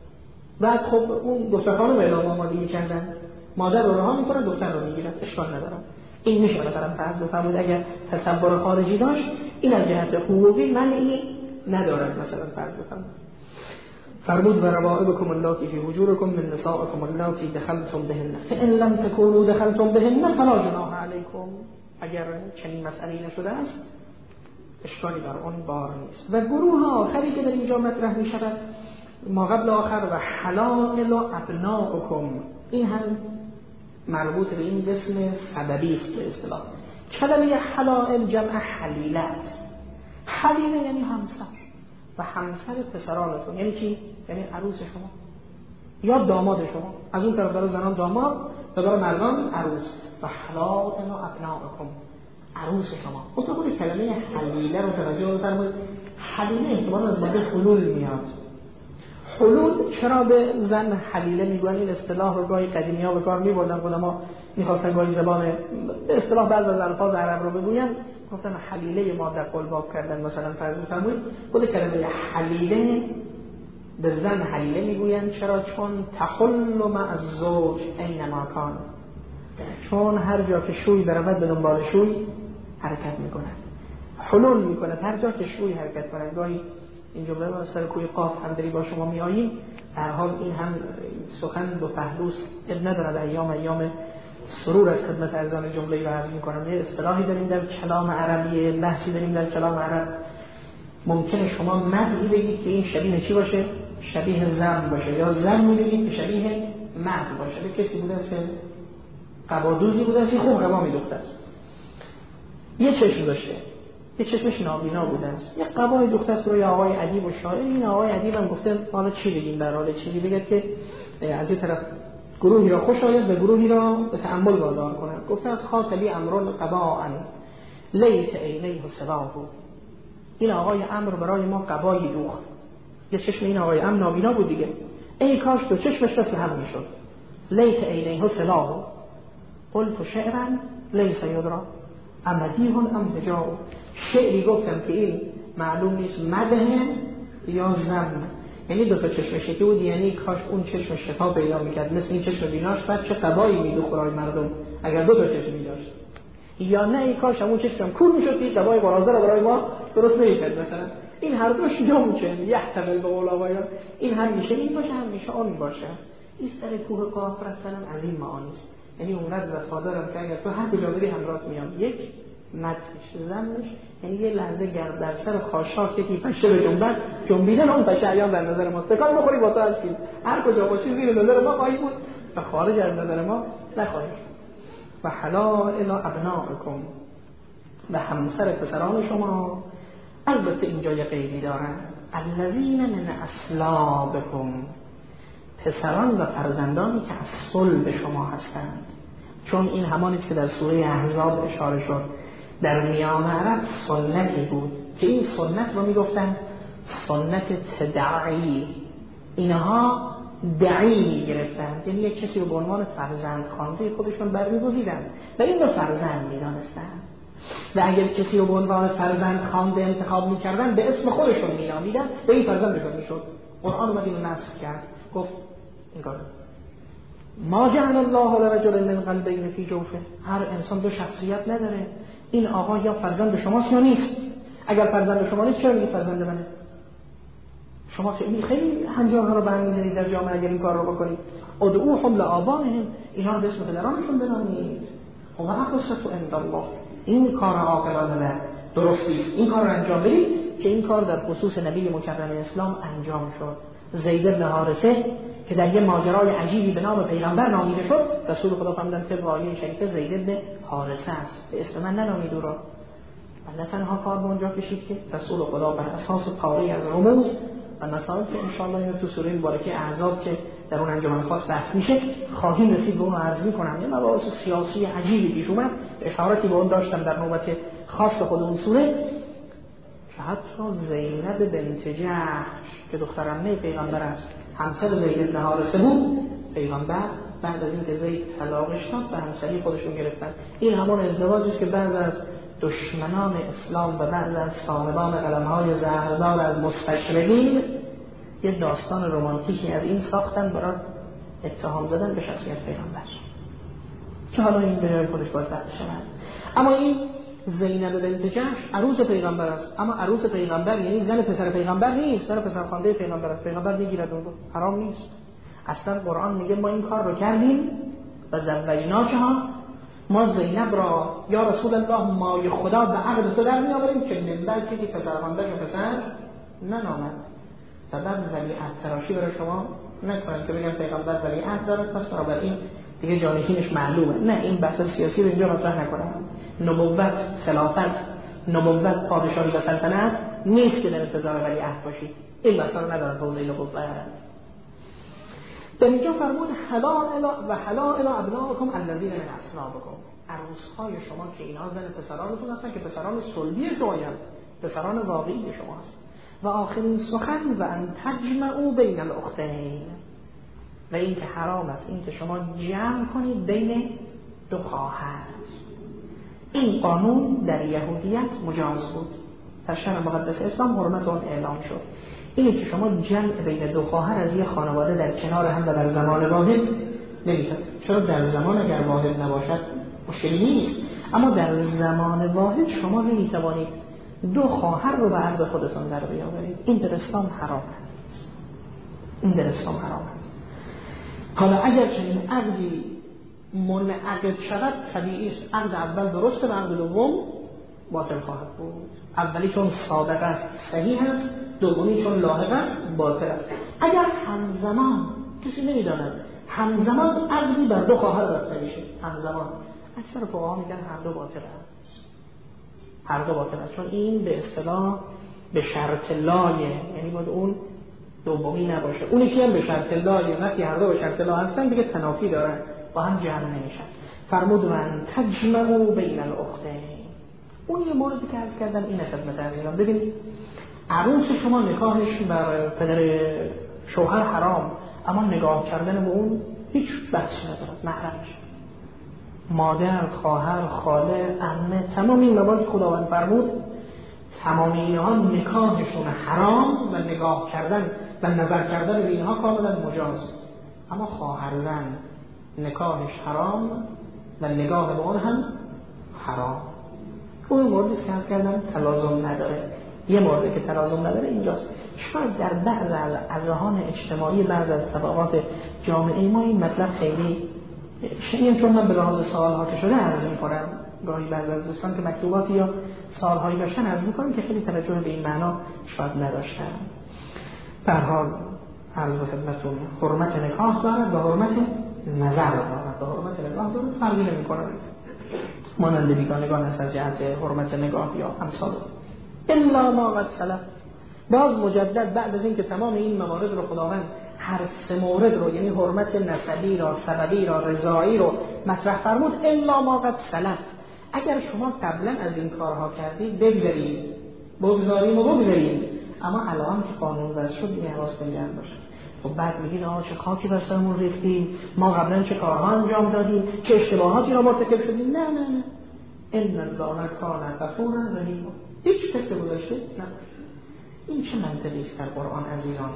بعد خب اون دختر خانم اعلام آمادگی کردن، مادر رو رها میکنه، دختر رو میگیره، اشکال نداره. این میشه مثلا فرض بفرمود اگر تصور خارجی داشت، این از جهت حقوقی منعی ندارد. مثلا فرض بفرمود فرمود و ربائبکم اللاتی فی حجورکم من نسائکم اللاتی دخلتم بهن فان لم تکونوا دخلتم بهن فلا جناح علیکم، اگر چنین مسئله‌ای نشده است اشکالی بر اون بار نیست. و گروه آخری که در اینجا مطرح می‌شود ما قبل آخر و حلائل ابنائکم، این هم مربوط به این اسم سببی است به اصطلاح. کلمه حلائل جمع حلیله است. حلیله یعنی همسر و همسر پسرانتون، یعنی چی؟ یعنی عروس شما یا داماد شما. از اون طرف برای زنان داماد و برای مردان عروس. و حلائل ابنائکم، عروس شما. اون خود کلمه حلیله رو توجه بفرمایید. حلیله احتمالاً از ماده حلول میاد. حلول چرا به زن حلیله میگن؟ این اصطلاح رو گاهی قدیمی‌ها به کار می‌بردن، علما می‌خواستن گاهی زبان به اصطلاح بعضی از الفاظ عرب رو بگوین، گفتن حلیله ما در قلباب کردن. مثلا فرض بفرمایید خود کلمه حلیله به زن حلیله میگوین. چرا؟ چون تحل مع الزوج اینما کان، چون هر جا که شوی برود به دنبال شوی حرکت میکنه، حلول میکنه هر جا که شوی حرکت کنه. گاهی این جمله رو سر کوی قاف هم داری با شما میاییم، در حال این هم سخن دو پهلوست، اب ندارد ایام ایام سرور از خدمت ارزان جمله رو عرض میکنم. یه اصطلاحی داریم در کلام عربی، بحثی داریم در کلام عرب. ممکنه شما مدحی بگید که این شبیه چی باشه؟ شبیه زن باشه، یا زن میبینید که شبیه مرد باشه. به کسی بوده است که قبادوزی بوده است، خوب قبا میدوخته است، یه چشم داشته، یه چشمش نابینا بوده است، یه قبای دوخته است. روی آقای ادیب و شاعر، این آقای ادیب هم گفته حالا چی بگیم، در حال چیزی بگید که از این طرف گروهی را خوش آید و گروهی را به تأمل وادار کند. گفته از خاطلی امرون قباء لیت عینیه سواه، این آقای امر برای ما قبایی دوخت، یه چشم این آقای امر نابینا بود دیگه، ای کاش تو چشمش مثل هم میشد. لیت عینیه سواه قلت شعرا لیس یدرا امدیه ام هجاء، شعری گفتم که این معلوم نیست مدح یا ذم، یعنی دو تا چشم شکی بود، یعنی کاش اون چشم شفا پیدا میکرد مثل این چشم بیناش، بعد چه قبایی میدوخت برای مردم اگر دو تا چشمی داشت، یا نه ای کاش همون چشم کور میشد که قبای برازه رو برای ما درست نمیکرد. مثلا این هر دوش ممکن یحتمل به قولابایان، این هم میشه این باشه هم میشه اون باشه. این سر کوه قاف رفتن از این معانی است، یعنی اونقدر وفادارم که اگر تو هر کجا بری همراهت میام. یک مدحش زمش، یعنی یه لحظه گرد در سر خاشاک یکی پشه به جنبت جنبیدن اون پشه ایام در نظر ما تکان بخوری با تو هستیم، هر کجا باشی زیر نظر ما خواهی بود و خارج از نظر ما نخواهی. و حلائل ابنائکم، و همسر پسران شما. البته اینجا یه قیدی دارن، الذین من اصلابکم، پسران و فرزندانی که از صلب شما هستند. چون این همانی است که در سوره احزاب اشاره شد. در میان عرب سنتی بود که این سنت رو میگفتن سنت تدعی. اینها دعی میگرفتن، یعنی یک کسی رو به عنوان فرزند خوانده خودشون برمی‌گزیدن و این رو فرزند میدانستن و اگر کسی رو به عنوان فرزند خوانده انتخاب میکردن به اسم خودشون مینامیدن و این فرزندشون میشد. قرآن اومد اینو نسخ کرد، گفت این کار ما جعل الله لرجل من قلبین فی جوفه. هر انسان دو شخصیت نداره، این آقا یا فرزند شماست یا نیست. اگر فرزند شما نیست چرا میگید فرزند منه؟ شما خیلی خیلی هنجارها رو برمی‌زنید در جامعه اگر این کار رو بکنید. ادعوهم لآبائهم، اینا رو به اسم پدرانشون بنامید. و اقسطوا عند الله، این کار عاقلانه درستی، این کار رو انجام بدید که این کار در خصوص نبی مکرم اسلام انجام شد. زید بن حارثه که در یه ماجرای عجیبی به نام پیغمبر نامیده شد، رسول خدا فرمودن طبق آیه شریفه زید بن حارثه است، به اسم من ننامید او را. و نه تنها کار به اونجا کشید که رسول خدا بر اساس پاره از رموز و مسائل که انشاءالله اینو تو سوره مبارکه احزاب که در اون انجمن خاص بحث میشه خواهیم رسید به اون عرض میکنم. یه مباحث سیاسی عجیبی پیش اومد، اشاراتی به اون داشتم در نوبت خاص خود اون سوره، که حتی زینب بنت جحش که دختر عمه پیغمبر است، همسر زید بن حارثه بود، پیغمبر بعد از اینکه زید طلاقش داد به همسری خودشون گرفتن. این همون ازدواجی است که بعض از دشمنان اسلام و بعض از صاحبان قلم‌های زهردار از مستشرقین یه داستان رمانتیکی از این ساختن برای اتهام زدن به شخصیت پیغمبر، که حالا این به جای خودش باید بحث شود. اما این زینب بنت جحش عروس پیغمبر است، اما عروس پیغمبر یعنی زن پسر پیغمبر نیست، زن پسر خوانده پیغمبر است. پیغمبر میگیرد اون رو، حرام نیست. اصلا قرآن میگه ما این کار رو کردیم و زوجناکها، ما زینب را یا رسول الله مای خدا به عقد تو در می آوریم که منبر که پسر خوانده و پسر ننامد و بعد ولیعهد تراشی برای شما نکنن که بگن پیغمبر ولیعهد دارد پس برای این دیگه جانشینش معلومه. نه، این بحث سیاسی رو اینجا مطرح نکنم. نبوت، خلافت، نبوت، پادشاهی و سلطنت نیست که در انتظار ولیعهد باشید. این بحثا رو ندارن حوزه نبوت. در اینجا فرمود حلائل و حلائل ابنائکم الذین من اصلابکم، عروس‌های شما که اینها زن پسرانتون هستن که پسران صلبی شمایند، پسران واقعی شماست. و آخرین سخن و ان تجمعوا بین الاختین، و این که حرام است این که شما جمع کنید بین دو خواهر. این قانون در یهودیت مجاز بود، در شرع مقدس اسلام حرمت آن اعلام شد. اینه که شما جمع بین دو خواهر از یک خانواده در کنار هم و در زمان واحد نمیشه. چرا در زمان اگر واحد نباشد مشکلی نیست، اما در زمان واحد شما نمیتوانید دو خواهر رو به عقد خودتون در بیاورید. این در اسلام حرام است. این در اسلام حرام است. حالا اگر چنین عقدی منعقد شود طبیعی است، عقد اول درسته و عقد دوم باطل خواهد بود. اولی چون صادق است صحیح است، دومی چون لاحق است باطل است. اگر همزمان کسی نمیداند همزمان عقدی بر دو خواهر بسته میشه، همزمان اکثر فقها میگن هر دو باطل است، هر دو باطل است، چون این به اصطلاح به شرط لایه، یعنی باید اون دومی نباشه. اونی که هم به شرط لایه، وقتی هر دو به شرط لا هستن دیگه تنافی دارن، با هم جمع نمیشن. فرمود من تجمعوا بین الاختین. اون یه موردی که عرض کردم اینه خدمت عزیزان. ببینید عروس شما نکاحش بر پدر شوهر حرام، اما نگاه کردن به اون هیچ بحثی ندارد، محرمش. مادر، خواهر، خاله، عمه، تمام این مواردی خداوند فرمود تمام اینها نکاحشون حرام و نگاه کردن و نظر کردن به اینها کاملا مجاز. اما خواهر زن نکاحش حرام و نگاه به اون هم حرام. اون موردی که عرض کردم تلازم نداره. یه مورد که تلازم نداره اینجاست. شاید در بعض از اذهان اجتماعی بعض از طبقات جامعه ما این مطلب خیلی شنید، چون من به لحاظ سوال‌ها که شده عرض می‌کنم، گاهی بعض از دوستان که مکتوباتی یا سوال‌هایی داشتن عرض می‌کنم که خیلی توجه به این معنا شاید نداشتن. به هر حال عرض به خدمتتون حرمت نکاح دارد و حرمت نظر دارد. و حرمت نگاه دارد فرقی نمی‌کنه، مانند بیگانگان است از جهت حرمت نگاه یا امثال الا ما قد سلف. باز مجدد بعد از اینکه تمام این موارد رو خداوند هر سه مورد رو، یعنی حرمت نسبی را، سببی را، رضایی رو مطرح فرمود. الا ما قد سلف، اگر شما قبلا از این کارها کردید بگذارید، بگذاریم و بگذاریم، اما الان که قانون وضع شد دیگه حواس نگران باشید. خب بعد میگید آقا چه خاکی بر سرمون ریختیم، ما قبلا چه کارها انجام دادیم، چه اشتباهاتی را مرتکب شدیم. نه نه نه، ان الله کان غفورا رحیما. هیچ فکر گذاشته نباشه. این چه منطقی است در قرآن عزیزان؟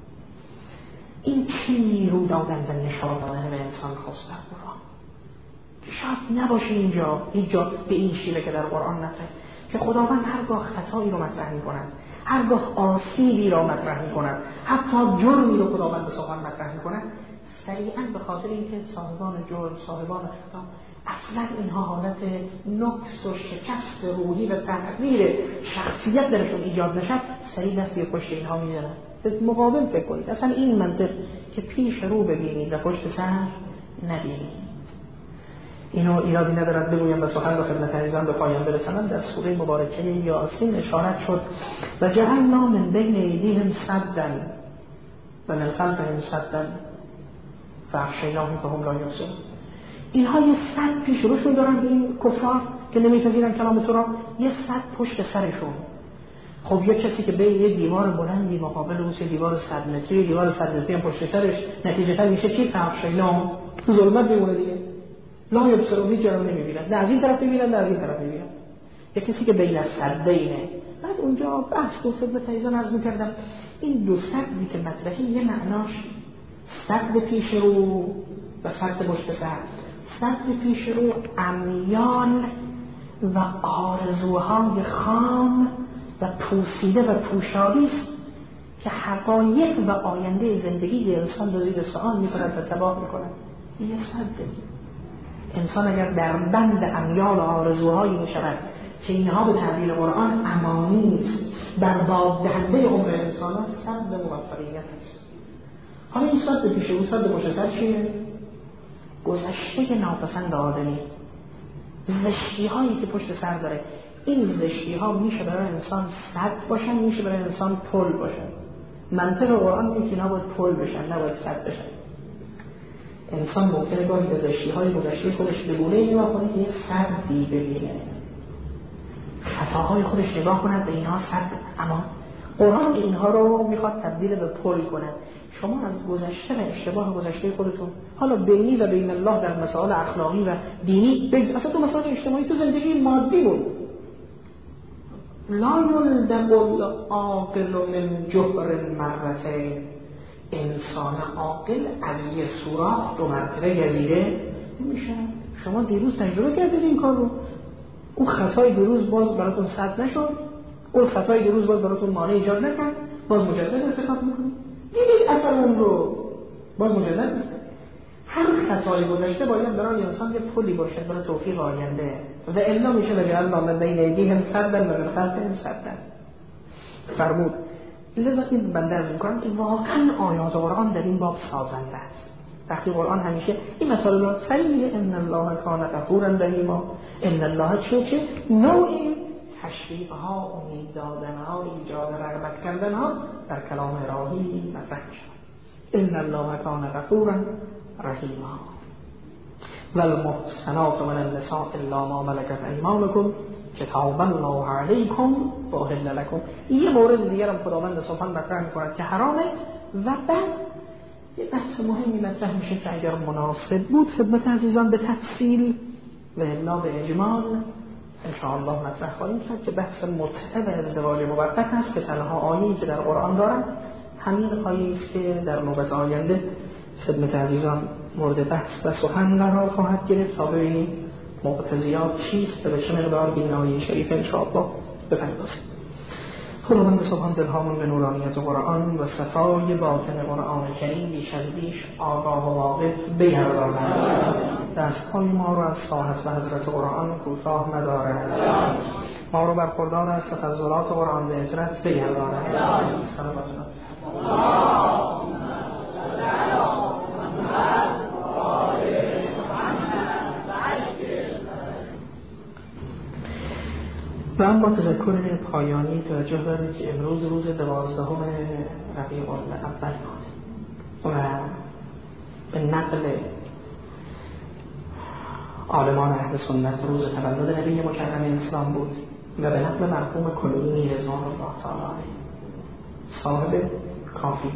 این چه نیرو دادن به نشانه به انسان خواست در قرآن که شاید نباشه اینجا اینجا به این شیوه که در قرآن نطرح، که خداوند هرگاه خطایی رو مطرح می‌کند، هرگاه آسیبی را مطرح می‌کند، حتی جرمی رو خداوند به سخن مطرح می‌کند، سریعاً به خاطر اینکه صاحبان جرم، صاحبان خطا اصلا اینها حالت نقص و شکست روحی و تغییر شخصیت درشون ایجاد نشد، سریع دست به پشت اینها میزنن. به مقابل فکر کنید، اصلا این منطق که پیش رو ببینید و پشت سر نبینید. اینو ایرادی ندارد بگویم و سخن به خدمت عزیزان به پایان برسانم. در سوره مبارکه یاسین اشارت شد و جعلنا من بین ایدیهم سدا و من خلفهم سدا فاغشیناهم فهم لا یبصرون. اینها یه صد پیش روشون دارن، این کفار که نمیپذیرن کلام تو را، یه صد پشت سرشون. خب یه کسی که به یه دیوار بلندی مقابل اون دیوار صد متری، دیوار صد متری هم پشت سرش، نتیجه میشه چی؟ فاغشیناهم، تو ظلمت میمونه دیگه، لا یبصرون، هیچ جا رو نمیبینن، نه از این طرف میبینن نه از این طرف میبینن. یه کسی که بین صدینه. بعد اونجا بحث دو خدمت عزیزان عرض میکردم این دو صدی که مطرحی یه معناش صد پیش رو و صد پشت سر. صد پیش رو امیال و آرزوهای خام و پوسیده و پوشالی است که حقایق و آینده زندگی انسان رو زیر سوال می‌کند و تباه می‌کند. این یه صده. انسان اگر در بند امیال و آرزوهایی می‌شود که اینها به تعبیر قرآن امانی است، برباد دهنده عمر انسان است، صد موفقیت است. حالا این صد پیش رو صد پشت سر چیه؟ گذشته ناپسند آدمی، زشتی هایی که پشت سر داره. این زشتی ها میشه برای انسان صد باشن، میشه برای انسان پل باشن. منطق قرآن میگه که نباید پل بشن، نباید صد بشن. انسان ممکنه گاهی به زشتی های گذشته خودش به گونه نگاه کنه که یه صدی ببینه، خطاهای خودش نگاه کند به اینها صد، اما قرآن اینها رو میخواد تبدیل به پل کنه. شما از گذشته و اشتباه گذشته خودتون، حالا بینی و بین الله در مسائل اخلاقی و دینی، بگذار اصلا تو مسائل اجتماعی، تو زندگی مادی بود، لا یلدغ العاقل من جحر مرتين. انسان عاقل از یه سوراخ دو مرتبه گزیده نمیشه. شما دیروز تجربه کردید این کار رو، اون خطای دیروز باز براتون صد نشد، اون خطای دیروز باز براتون مانع ایجاد نکرد، باز مجدد ارتکاب میکنید، دیدید اثر اون رو، باز مجدد میکنید. هر خطای گذشته باید برای انسان یه پلی باشه برای توفیق آینده، و الا میشه و جعلنا من بین ایدیهم سدا و من خلفهم سدا فرمود. لذا این بنده از میکنم که واقعا آیات قرآن در این باب سازنده است. وقتی قرآن همیشه این مسئله رو سریع میگه ان الله کان غفورا رحیما، ان الله چه چه نوعی تشریف ها، امید دادن ها، ایجاد رغبت کردن ها در کلام الهی مطرح میشه. ان الله کان غفورا رحیما والمحصنات من النساء الا ما ملكت ايمانكم کتاب الله علیکم و احل لکم. یه مورد دیگر هم خداوند سبحان مطرح می‌کند که حرامه، و بعد یه بحث مهمی مطرح میشه که اگر مناسب بود خدمت عزیزان به تفصیل و الا به اجمال ان شاء الله مطرح خواهیم کرد که بحث متعه و ازدواج موقت است که تنها آیه‌ای که در قرآن دارد همین آیه‌ای است که در نوبت آینده خدمت عزیزان مورد بحث و سخن قرار خواهد گرفت تا ببینیم مقتضیات چیست و به چه مقدار به این آیه شریف ان شاء الله بپردازیم. خداوند سبحان دلهامون به نورانیت قرآن و صفای باطن قرآن کریم بیش از بیش آگاه و واقف بگرداند. دستهای ما رو از ساحت و حضرت قرآن کوتاه ندارد، ما رو برخوردار از تفضلات قرآن به اجرت بگرداند. سلام و اما تذکر پایانی توجه دارید که امروز روز دوازدهم ربیع الاول نقل عالمان اهل سنت روز تولد نبی مکرم اسلام بود و به نقل مرحوم کلینی رضوان الله تعالی علیه صاحب کافی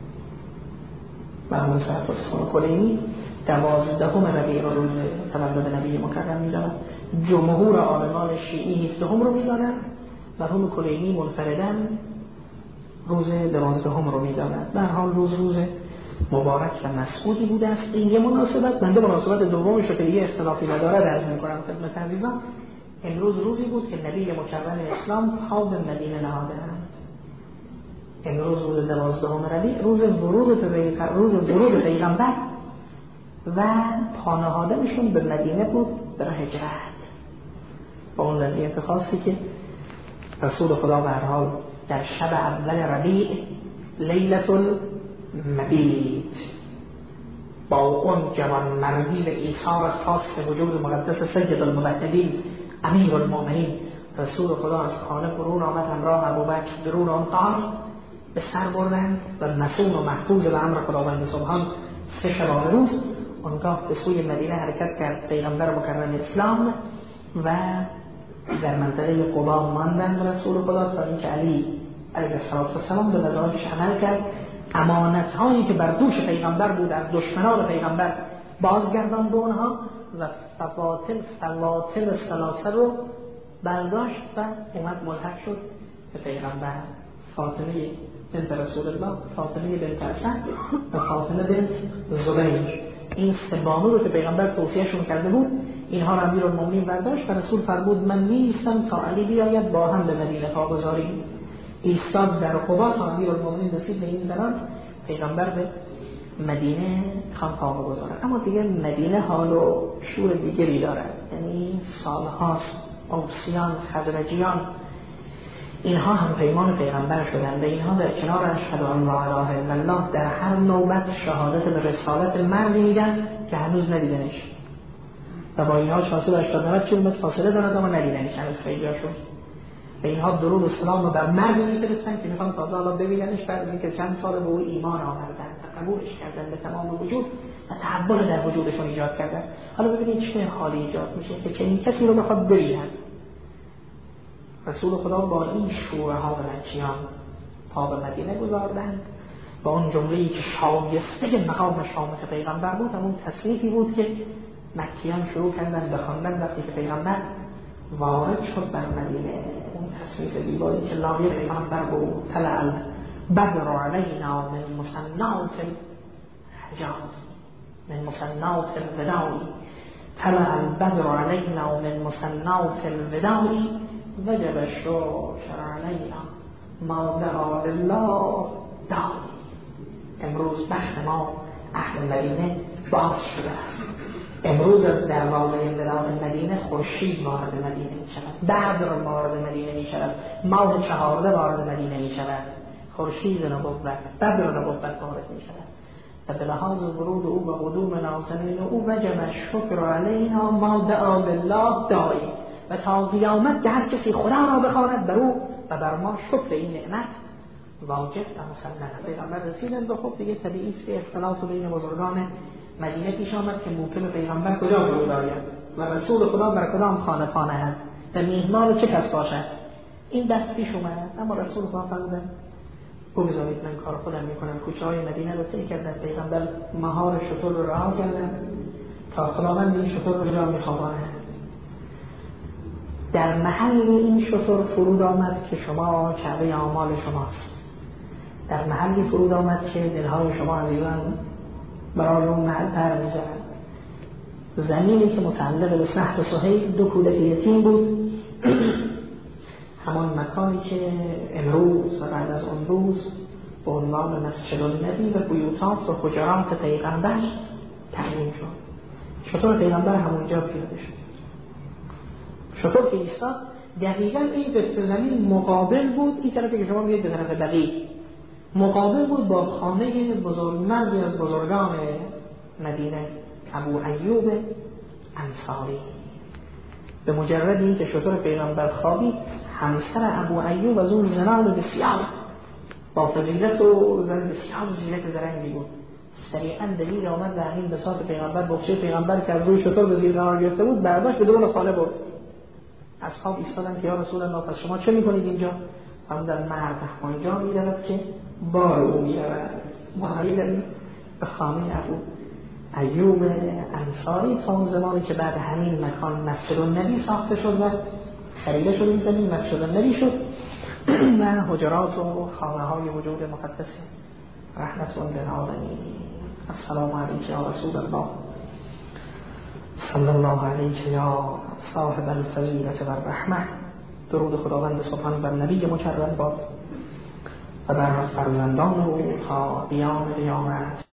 مرحوم صاحب اسلام کلینی دوازدهم ربیع روز تولد نبی مکرم میدانند. جمهور عالمان شیعی هفدهم رو میدانند. مرحوم کلینی منفرداً روز دوازدهم رو میدانند. به هر حال روز روز مبارک و مسعودی بوده است. این یه مناسبت، بنده مناسبت دومش رو که دیگه اختلافی نداره عرض می‌کنم خدمت عزیزان. امروز روزی بود که نبی مکرم اسلام پا به مدینه نهادند. امروز روز دوازدهم ربیع روز ورود به روز ورود پیغمبر و پانهادنشون به مدینه بود برای هجرت. با اون وضعیت خاصی که رسول خدا به هر حال در شب اول ربیع لیلة المبیت با اون جوان مردی و ایثار خاص وجود مقدس سید الموحدین امیر المؤمنین رسول خدا از خانه برون آمد، همراه ابوبکر درون آن قار به سر بردند و مسئول و محفوظ به امر خداوند سبحان سه شبانه روز اونگاه به سوی مدینه حرکت کرد پیغمبر مکرم اسلام و در منطقه قبا ماندند رسول خدا تا اینکه علی علیه السلام به وظایفش عمل کرد. امانت هایی که بر دوش پیغمبر بود از دشمنان پیغمبر بازگرداند به اونها و فواطل فواطل سلاسه رو برداشت و اومد ملحق شد به پیغمبر. فاطمه بنت رسول الله، فاطمه بنت اسد و فاطمه بنت زبیر، این سه بانو رو که پیغمبر توصیهشون کرده بود اینها رو امیرالمومنین برداشت و رسول فرمود من نیستم تا علی بیاید با هم به مدینه پا گذاریم. ایستاد در قبا تا امیرالمومنین رسید به این زمان پیغمبر به مدینه خان پا گذاره. اما دیگه مدینه حال و شور دیگری دارد، یعنی سالهاست اوسیان خزرجیان اینها هم پیمان پیغمبر شدند و اینها در کنار اشهد ان لا اله الا الله در هر نوبت شهادت به رسالت مردی میدن که هنوز ندیدنش و با اینها چهارصد و هشتاد کیلومتر فاصله دارد اما ندیدنش هنوز خیلیاشون. به اینها درود و سلام رو بر مردی میفرستن که میخوان تازه حالا ببیننش بعد از اینکه چند سال به او ایمان آوردن و قبولش کردن به تمام وجود و تحول در وجودشون ایجاد کردن. حالا ببینید چه حالی ایجاد میشه که چنین کسی رو بخواد ببیند. رسول خدا با این شوره ها و رنجیان پا به مدینه گذاردند. با اون جمله‌ای که شایسته مقام شامخ پیغمبر بود، همون تصریفی بود که مکیان شروع کردن بخواندن وقتی که پیغمبر وارد شد در مدینه. اون تصریف دیواری که لایق پیغمبر بود طلع البدر علینا من مصنعات الحجاز من مصنعات الوداع طلع البدر علینا من مصنعات الوداع وجب الشکر علینا ما دعا لله داعی. امروز بخت ما اهل مدینه باز شده است. امروز از دروازه وداع مدینه خورشید وارد مدینه می شود، بدر وارد مدینه می شود، ماه چهارده وارد مدینه می شود، خورشید نبوت بدر نبوت وارد می شود و به لحاظ ورود او و قدوم ناصرین او وجب الشکر علینا ما دعا لله داعی و تا قیامت که هر کسی خدا را بخواند بر او و بر ما شکر این نعمت واجب و مسلمه. پیغمبر رسیدن به خب دیگه طبیعی است که اختلاف بین بزرگان مدینه پیش آمد که موکل پیغمبر کجا فرود آید و رسول خدا بر کدام خانه پا نهد و میهمان چه کس باشد. این دست پیش اومد. اما رسول خدا فرمودن بگذارید من کار خودم میکنم. کوچه های مدینه رو طی کردن، پیغمبر مهار شتر رو رها کردن تا خداوند این شتر رو جا میخواباند. در محل این شتر فرود آمد که شما کعبه اعمال شماست، در محلی فرود آمد که دلهای شما عزیزان برای اون محل پر می‌زدند. زمینی که متعلق به سهل سهیل دو کودک یتیم بود، همان مکانی که امروز و بعد از اون روز به عنوان مسجد النبی و بیوتات و حجرات پیغمبر تعیین شد. شطور پیغمبر همونجا پیاده شد. شطور که ایستاد دقیقاً این قطعه زمین مقابل بود، این طرفی که شما میگید به طرف بقیع، مقابل بود با خانه بزرگمردی از بزرگان مدینه، ابو ایوب انصاری. به مجرد این که شطور پیغمبر خوابید، همسر ابو ایوب از اون زنان بسیار با فضیلت و زن بسیار زینت زرنگی بود، سریعا دلیل آمد و همین بساط پیغمبر بخشه پیغمبر که از روی شطور به زیر قرار گرفته بود برداشت به درون خانه برد. اصحاب ایستادن که یا رسول الله پس شما چه میکنید اینجا؟ فرمودند مرد ما اینجا میرود که بار او میرود. ما میریم به خانه ابو ایوب انصاری تا اون زمانی که بعد همین مکان مسجد النبی ساخته شد و خریده شد این زمین مسجد النبی شد و حجرات و خانه های وجود مقدس رحمت للعالمین. السلام علیک یا رسول الله، صلی الله علیک یا صاحب الفضیلة و الرحمه. درود خداوند سبحان بر نبی مکرم باد و بر فرزندان او تا قیام قیامت.